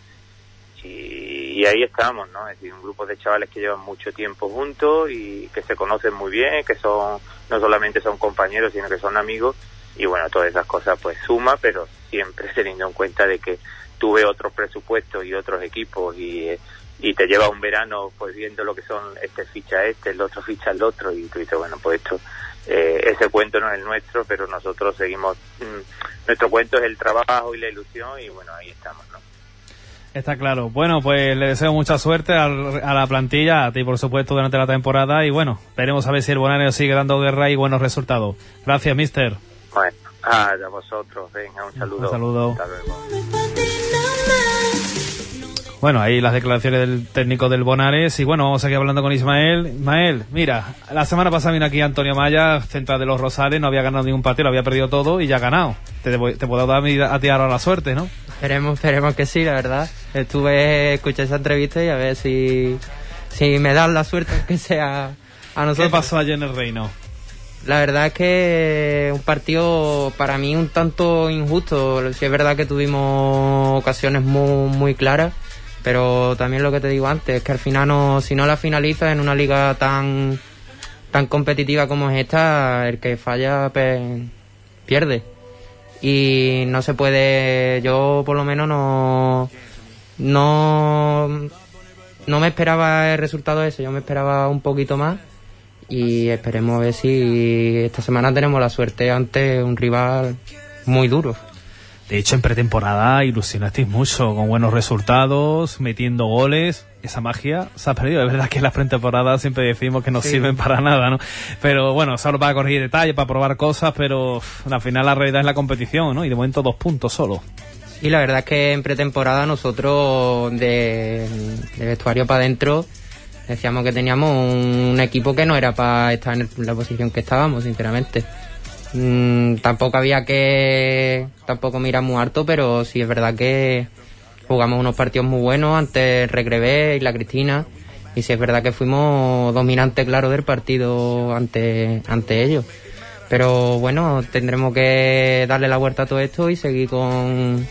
Y, y ahí estamos, ¿no? Es decir, un grupo de chavales que llevan mucho tiempo juntos y que se conocen muy bien, que son no solamente son compañeros, sino que son amigos. Y bueno, todas esas cosas pues suma, pero siempre teniendo en cuenta de que tuve otros presupuestos y otros equipos y, y te lleva un verano pues viendo lo que son este ficha este, el otro ficha el otro y tú dices, bueno, pues esto, eh, ese cuento no es el nuestro, pero nosotros seguimos, mmm, nuestro cuento es el trabajo y la ilusión y bueno, ahí estamos, ¿no? Está claro. Bueno, pues le deseo mucha suerte al, a la plantilla, a ti por supuesto durante la temporada y bueno, veremos a ver si el Bonares sigue dando guerra y buenos resultados. Gracias, mister. Bueno, ah, a vosotros, venga, un saludo. Un saludo. Hasta luego. Bueno, ahí las declaraciones del técnico del Bonares y bueno, vamos aquí hablando con Ismael. Ismael, mira, la semana pasada vino aquí Antonio Maya, central de los Rosales, no había ganado ningún partido, lo había perdido todo y ya ha ganado. Te, te puedo dar a ti ahora la suerte, ¿no? Esperemos, esperemos que sí, la verdad. Estuve, escuché esa entrevista y a ver si, si me dan la suerte que sea a nosotros. ¿Qué pasó ayer en el Reino? La verdad es que un partido para mí un tanto injusto. Sí es verdad que tuvimos ocasiones muy, muy claras, pero también lo que te digo antes, es que al final no, si no la finalizas en una liga tan tan competitiva como es esta, el que falla pues, pierde. Y no se puede, yo por lo menos no no no me esperaba el resultado ese, yo me esperaba un poquito más y esperemos a ver si esta semana tenemos la suerte ante un rival muy duro. De hecho, en pretemporada ilusionasteis mucho, con buenos resultados, metiendo goles. Esa magia se ha perdido. Es verdad que en las pretemporadas siempre decimos que no sí. sirven para nada, ¿no? Pero bueno, solo para corregir detalles, para probar cosas, pero uf, al final la realidad es la competición, ¿no? Y de momento dos puntos solo. Y la verdad es que en pretemporada nosotros, de, de vestuario para adentro, decíamos que teníamos un equipo que no era para estar en la posición que estábamos, sinceramente. Mm, tampoco había que tampoco mirar muy harto, pero sí es verdad que jugamos unos partidos muy buenos ante el Recrevé y la Cristina y sí es verdad que fuimos dominantes, claro, del partido ante, ante ellos. Pero bueno, tendremos que darle la vuelta a todo esto y seguir con,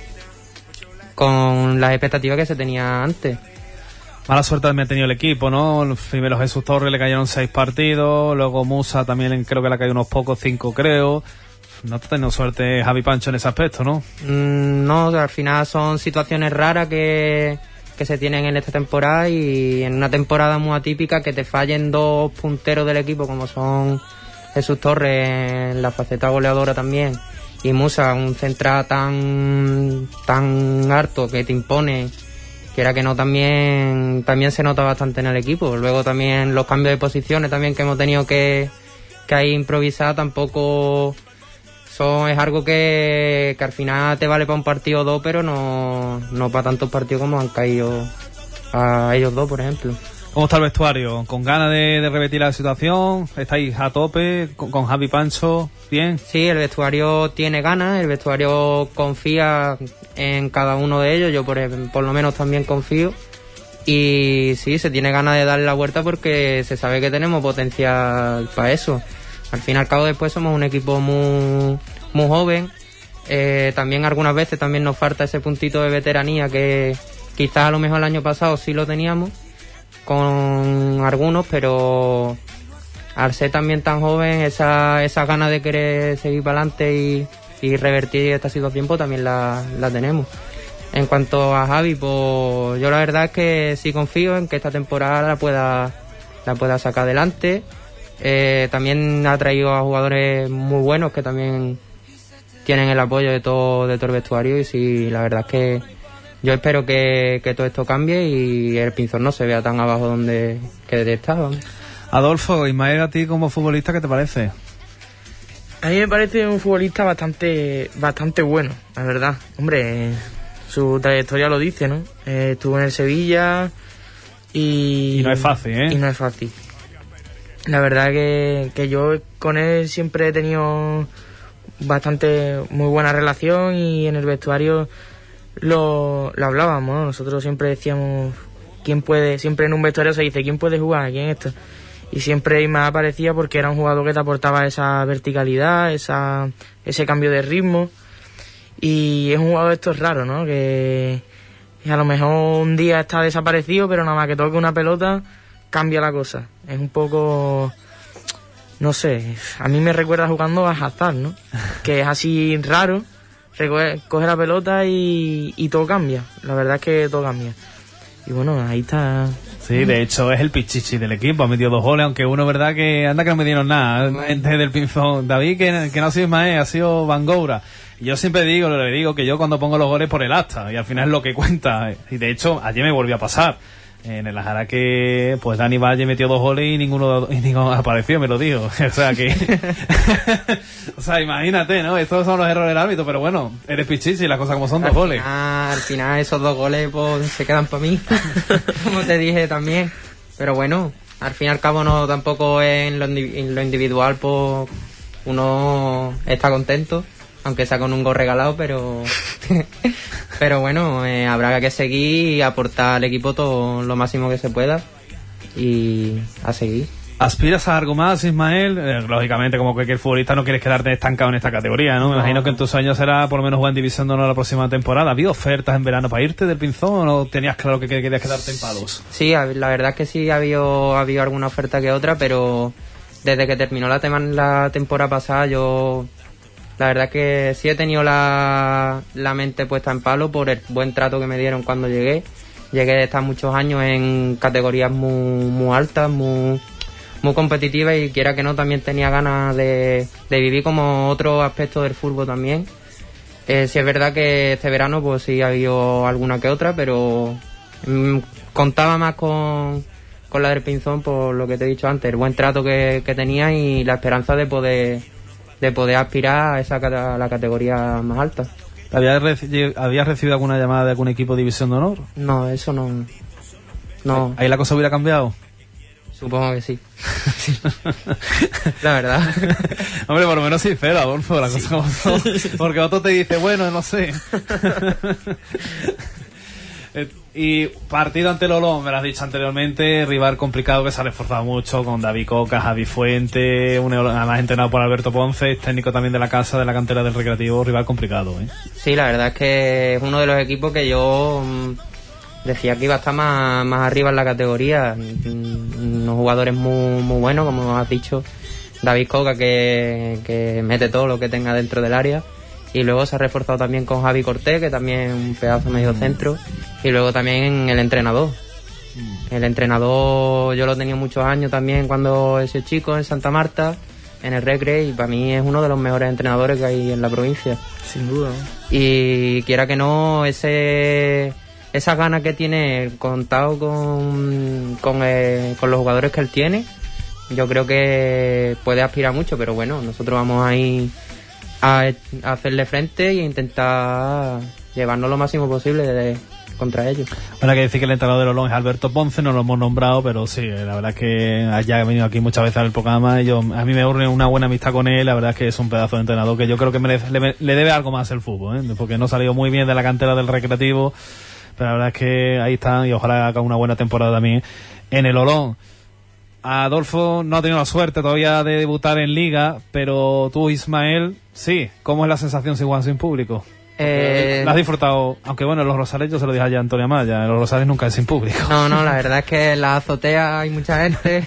con las expectativas que se tenía antes. Mala suerte también ha tenido el equipo, ¿no? Primero Jesús Torres le cayeron seis partidos, luego Musa también creo que le ha caído unos pocos, cinco creo. No está teniendo suerte Javi Pancho en ese aspecto, ¿no? Mm, no, al final son situaciones raras que, que se tienen en esta temporada, y en una temporada muy atípica que te fallen dos punteros del equipo como son Jesús Torres en la faceta goleadora también, y Musa, un central tan, tan harto que te impone, quiera que no, también también se nota bastante en el equipo. Luego también los cambios de posiciones también que hemos tenido que, que ahí improvisar tampoco son, es algo que, que al final te vale para un partido o dos, pero no, no para tantos partidos como han caído a ellos dos, por ejemplo. ¿Cómo está el vestuario? ¿Con ganas de, de repetir la situación? ¿Estáis a tope con, con Javi Pancho? ¿Bien? Sí, el vestuario tiene ganas, el vestuario confía en cada uno de ellos, yo por, por lo menos también confío, y sí, se tiene ganas de darle la vuelta porque se sabe que tenemos potencial para eso. Al fin y al cabo después somos un equipo muy, muy joven, eh, también algunas veces también nos falta ese puntito de veteranía que quizás a lo mejor el año pasado sí lo teníamos con algunos, pero al ser también tan joven, esa, esa ganas de querer seguir para adelante y, y revertir esta situación pues también la, la tenemos. En cuanto a Javi, pues yo la verdad es que sí confío en que esta temporada la pueda, la pueda sacar adelante. Eh, también ha traído a jugadores muy buenos que también tienen el apoyo de todo, de todo el vestuario, y sí, la verdad es que yo espero que, que todo esto cambie y el Pinzón no se vea tan abajo donde que estaba. Adolfo, Ismael, a ti como futbolista, ¿qué te parece? A mí me parece un futbolista bastante bastante bueno, la verdad. Hombre, su trayectoria lo dice, ¿no? Eh, estuvo en el Sevilla y... Y no es fácil, ¿eh? Y no es fácil. La verdad que, que yo con él siempre he tenido bastante muy buena relación, y en el vestuario lo, lo hablábamos, ¿no? Nosotros siempre decíamos quién puede, siempre en un vestuario se dice quién puede jugar, quién esto, y siempre me aparecía porque era un jugador que te aportaba esa verticalidad, esa ese cambio de ritmo, y es un jugador de estos raros, ¿no? Que, que a lo mejor un día está desaparecido, pero nada más que toque una pelota cambia la cosa. Es un poco, no sé, a mí me recuerda jugando a Hazard, ¿no? Que es así raro, coge la pelota y, y todo cambia. La verdad es que todo cambia. Y bueno, ahí está. Sí, de hecho es el pichichi del equipo, ha metido dos goles, aunque uno, verdad, que anda que no me dieron nada desde el Pinzón. David, que, que no ha sido Ismael, ha sido Van Goura. Y yo siempre digo, le digo que yo cuando pongo los goles por el asta, y al final es lo que cuenta. Y de hecho, ayer me volvió a pasar. En el Ajara que pues Dani Valle metió dos goles y ninguno, y ninguno apareció, me lo digo. O sea que o sea, imagínate, ¿no? Estos son los errores del árbitro, pero bueno, eres pichichi y las cosas como son, dos goles. Al final esos dos goles pues se quedan para mí, como te dije también. Pero bueno, al fin y al cabo no, tampoco en lo, en lo individual pues uno está contento, aunque sea con un gol regalado, pero pero bueno, eh, habrá que seguir y aportar al equipo todo lo máximo que se pueda y a seguir. ¿Aspiras a algo más, Ismael? Eh, lógicamente, como cualquier futbolista, no quieres quedarte estancado en esta categoría, ¿no? Me no. imagino que en tus sueños será por lo menos jugar en División de Honor la próxima temporada. ¿Ha habido ofertas en verano para irte del Pinzón o no tenías claro que querías quedarte en Palos? Sí, la verdad es que sí, ha habido, ha habido alguna oferta que otra, pero desde que terminó la, tema, la temporada pasada yo... La verdad que sí he tenido la, la mente puesta en Palo por el buen trato que me dieron cuando llegué. Llegué de estar muchos años en categorías muy, muy altas, muy, muy competitivas, y quiera que no, también tenía ganas de, de vivir como otro aspecto del fútbol también. Eh, sí es verdad que este verano pues sí ha habido alguna que otra, pero mmm, contaba más con, con la del Pinzón por lo que te he dicho antes, el buen trato que, que tenía y la esperanza de poder... de poder aspirar a esa a la categoría más alta. ¿Habías, reci- ¿Habías recibido alguna llamada de algún equipo de División de Honor? No, eso no. No. ¿Ahí la cosa hubiera cambiado? Supongo que sí. La verdad. Hombre, por lo menos sincero, Adolfo, la sí. cosa como son. Porque otro te dice, bueno, no sé. Eh, y partido ante el Olón, me lo has dicho anteriormente, rival complicado que se ha reforzado mucho con David Coca, Javi Fuente, un, además entrenado por Alberto Ponce, técnico también de la casa, de la cantera del Recreativo, rival complicado, ¿eh? Sí, la verdad es que es uno de los equipos que yo mmm, decía que iba a estar más, más arriba en la categoría. Mm, unos jugadores muy, muy buenos, como has dicho, David Coca, que, que mete todo lo que tenga dentro del área. Y luego se ha reforzado también con Javi Cortés, que también es un pedazo medio centro. Y luego también el entrenador. El entrenador yo lo he tenido muchos años también cuando he sido chico en Santa Marta, en el Recre, y para mí es uno de los mejores entrenadores que hay en la provincia. Sin duda. Y quiera que no, ese esas ganas que tiene, contado con, con, eh, con los jugadores que él tiene, yo creo que puede aspirar mucho, pero bueno, nosotros vamos a ir a, a hacerle frente e intentar llevarnos lo máximo posible de, contra ellos. Bueno, hay que decir que el entrenador del Olón es Alberto Ponce, no lo hemos nombrado, pero sí, la verdad es que ya he venido aquí muchas veces al programa y yo, a mí me une una buena amistad con él, la verdad es que es un pedazo de entrenador que yo creo que merece, le, le debe algo más el fútbol, ¿eh? Porque no ha salido muy bien de la cantera del Recreativo, pero la verdad es que ahí están y ojalá haga una buena temporada también en el Olón. Adolfo no ha tenido la suerte todavía de debutar en Liga, pero tú, Ismael, sí. ¿Cómo es la sensación sin jugar sin público? Eh... ¿La has disfrutado? Aunque bueno, en los Rosales yo se lo dije ayer a Antonio Amaya, en los Rosales nunca es sin público. No, no, la verdad es que en la azotea hay mucha gente.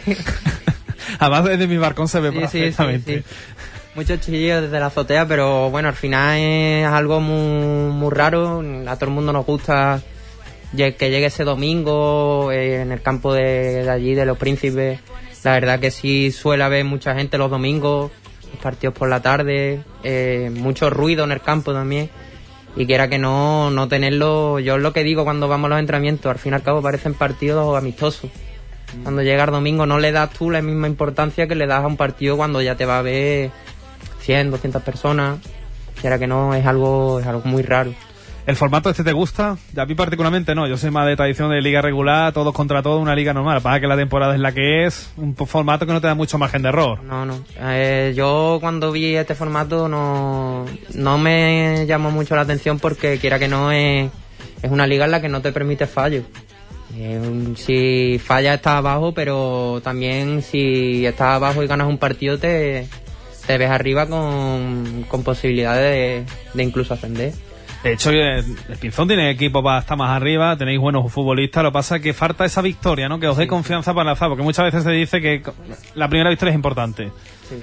Además desde mi balcón se ve sí, perfectamente. Sí, sí, sí. Muchos chillidos desde la azotea, pero bueno, al final es algo muy, muy raro. A todo el mundo nos gusta que llegue ese domingo eh, en el campo de, de allí, de Los Príncipes. La verdad que sí suele haber mucha gente los domingos, los partidos por la tarde, eh, mucho ruido en el campo también. Y quiera que no, no tenerlo, yo es lo que digo cuando vamos a los entrenamientos, al fin y al cabo parecen partidos amistosos. Cuando llega el domingo no le das tú la misma importancia que le das a un partido cuando ya te va a ver cien, doscientas personas. Quiera que no, es algo, es algo muy raro. ¿El formato este te gusta? A mí particularmente no, yo soy más de tradición de liga regular, todos contra todos, una liga normal. Para que la temporada es la que es, un formato que no te da mucho margen de error. No, no. Eh, yo cuando vi este formato no, no me llamó mucho la atención porque quiera que no es, es una liga en la que no te permite fallos. Eh, si fallas estás abajo, pero también si estás abajo y ganas un partido te, te ves arriba con, con posibilidades de, de incluso ascender. De hecho, el Pinzón tiene equipo para estar más arriba, tenéis buenos futbolistas, lo que pasa es que falta esa victoria, ¿no? Que os dé confianza para lanzar, porque muchas veces se dice que la primera victoria es importante. Sí.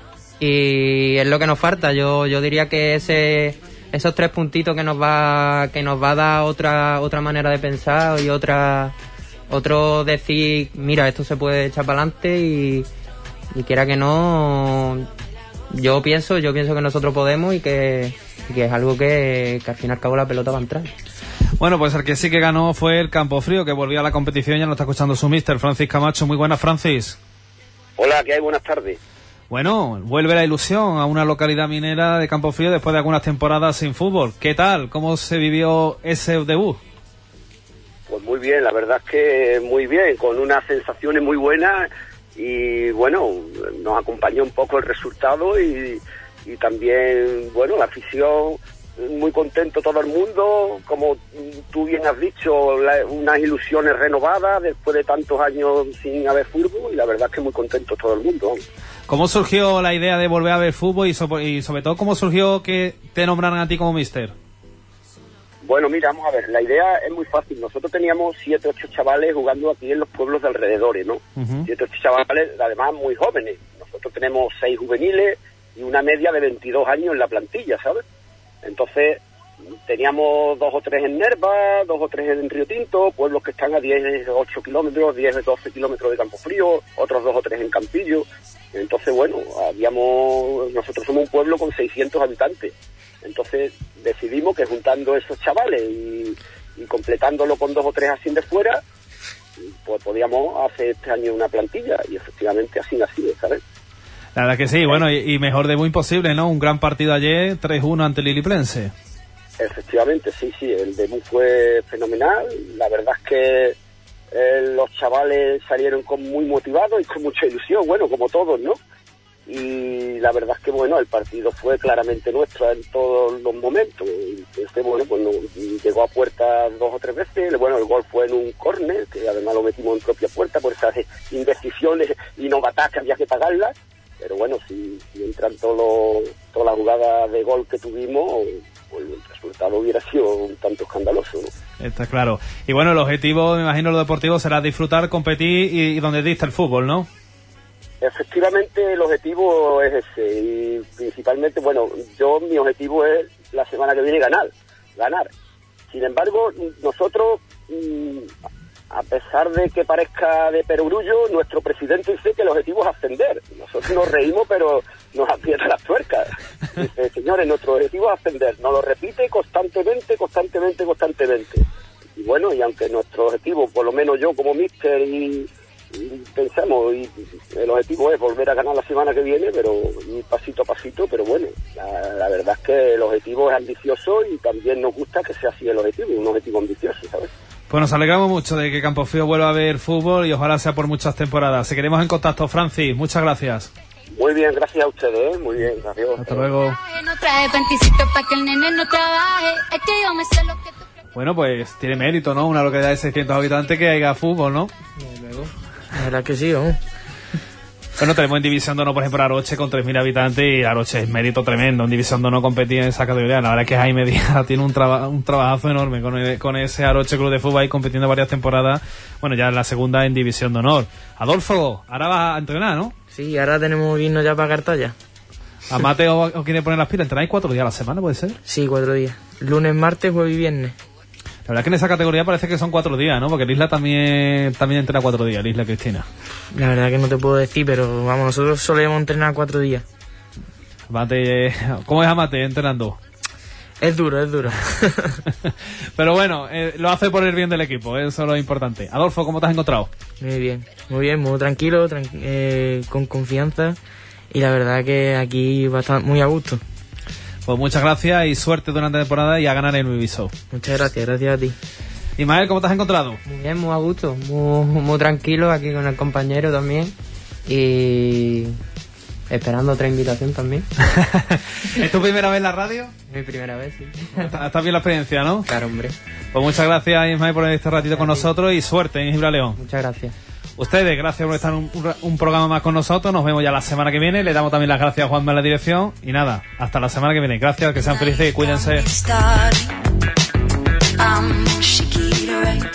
Y es lo que nos falta, yo yo diría que ese esos tres puntitos que nos va que nos va a dar otra otra manera de pensar y otra otro decir, mira, esto se puede echar para adelante y, y quiera que no, yo pienso, yo pienso que nosotros podemos y que y que es algo que, que al fin y al cabo la pelota va a entrar. Bueno, pues el que sí que ganó fue el Campofrío, que volvió a la competición, ya nos está escuchando su mister, Francis Camacho. Muy buenas, Francis. Hola, ¿qué hay? Buenas tardes. Bueno, vuelve la ilusión a una localidad minera de Campofrío después de algunas temporadas sin fútbol. ¿Qué tal? ¿Cómo se vivió ese debut? Pues muy bien, la verdad es que muy bien, con unas sensaciones muy buenas y bueno, nos acompañó un poco el resultado y... y también, bueno, la afición, muy contento todo el mundo, como tú bien has dicho, la, unas ilusiones renovadas después de tantos años sin haber fútbol y la verdad es que muy contento todo el mundo. ¿Cómo surgió la idea de volver a ver fútbol y, so, y sobre todo cómo surgió que te nombraran a ti como mister? Bueno, mira, vamos a ver, la idea es muy fácil. Nosotros teníamos siete, ocho chavales jugando aquí en los pueblos de alrededores, ¿no? Uh-huh. Siete, ocho chavales, además muy jóvenes. Nosotros tenemos seis juveniles y una media de veintidós años en la plantilla, ¿sabes? Entonces, teníamos dos o tres en Nerva, dos o tres en Río Tinto, pueblos que están a diez, ocho kilómetros, diez, doce kilómetros de Campofrío, otros dos o tres en Campillo. Entonces, bueno, habíamos, nosotros somos un pueblo con seiscientos habitantes. Entonces, decidimos que juntando esos chavales y, y completándolo con dos o tres así de fuera, pues podíamos hacer este año una plantilla, y efectivamente así ha sido, ¿sabes? La verdad que sí, bueno, y, y mejor debut imposible, ¿no? Un gran partido ayer, tres uno ante Liliplense. Efectivamente, sí, sí, el debut fue fenomenal. La verdad es que eh, los chavales salieron con muy motivados y con mucha ilusión, bueno, como todos, ¿no? y la verdad es que bueno, el partido fue claramente nuestro en todos los momentos. Este, bueno, pues no, llegó a puerta dos o tres veces, bueno, el gol fue en un córner, que además lo metimos en propia puerta por esas indecisiones y novatas que había que pagarlas, pero bueno, si, si entran todos todas las jugadas de gol que tuvimos, pues el resultado hubiera sido un tanto escandaloso, ¿no? Está claro. Y bueno, el objetivo, me imagino, lo deportivo será disfrutar, competir y, y donde diste el fútbol, ¿no? Efectivamente, el objetivo es ese, y principalmente, bueno, yo, mi objetivo es la semana que viene ganar, ganar. Sin embargo, nosotros, a pesar de que parezca de perogrullo, nuestro presidente dice que el objetivo es ascender. Nosotros nos reímos, pero nos aprieta las tuercas. Dice, señores, nuestro objetivo es ascender. Nos lo repite constantemente, constantemente, constantemente. Y bueno, y aunque nuestro objetivo, por lo menos yo como míster y... Y pensamos, y el objetivo es volver a ganar la semana que viene, pero ir pasito a pasito, pero bueno, la, la verdad es que el objetivo es ambicioso y también nos gusta que sea así el objetivo, un objetivo ambicioso, ¿sabes? Pues nos alegramos mucho de que Campofrío vuelva a ver fútbol y ojalá sea por muchas temporadas. Seguiremos en contacto, Francis, muchas gracias. Muy bien, gracias a ustedes, ¿eh? Muy bien, gracias. Hasta luego. Bueno, pues tiene mérito, ¿no? Una localidad de seiscientos habitantes que haya fútbol, ¿no? Luego. La verdad que sí, ¿no? Bueno, tenemos en División de Honor, por ejemplo, Aroche con tres mil habitantes, y Aroche es mérito tremendo. En División de Honor competir en esa categoría. La verdad es que Jaime Díaz tiene un, traba, un trabajazo enorme con, el, con ese Aroche Club de Fútbol ahí compitiendo varias temporadas. Bueno, ya en la segunda en División de Honor. Adolfo, ahora vas a entrenar, ¿no? Sí, ahora tenemos que irnos ya para Cartaya. ¿A Mate os, os quiere poner las pilas? ¿Entrenáis cuatro días a la semana, puede ser? Sí, cuatro días. Lunes, martes, jueves y viernes. La verdad es que en esa categoría parece que son cuatro días, ¿no? Porque el Isla también también entrena cuatro días, el Isla Cristina. La verdad que no te puedo decir, pero vamos, nosotros solemos entrenar cuatro días. Mate, ¿cómo es Amate entrenando? Es duro, es duro. Pero bueno, eh, lo hace por el bien del equipo, eso es lo importante. Adolfo, ¿cómo te has encontrado? Muy bien, muy bien, muy tranquilo, tran- eh, con confianza, y la verdad que aquí bastante, muy a gusto. Pues muchas gracias y suerte durante la temporada y a ganar el Nubiso. Muchas gracias, gracias a ti. Ismael, ¿cómo te has encontrado? Muy bien, muy a gusto, muy, muy tranquilo aquí con el compañero también, y esperando otra invitación también. ¿Es tu primera vez en la radio? Mi primera vez, sí. Está, está bien la experiencia, ¿no? Claro, hombre. Pues muchas gracias, Ismael, por este ratito con nosotros y suerte en Gibraleón. Muchas gracias. Ustedes, gracias por estar un, un, un programa más con nosotros. Nos vemos ya la semana que viene. Le damos también las gracias a Juanma en la dirección. Y nada, hasta la semana que viene. Gracias, que sean felices y cuídense.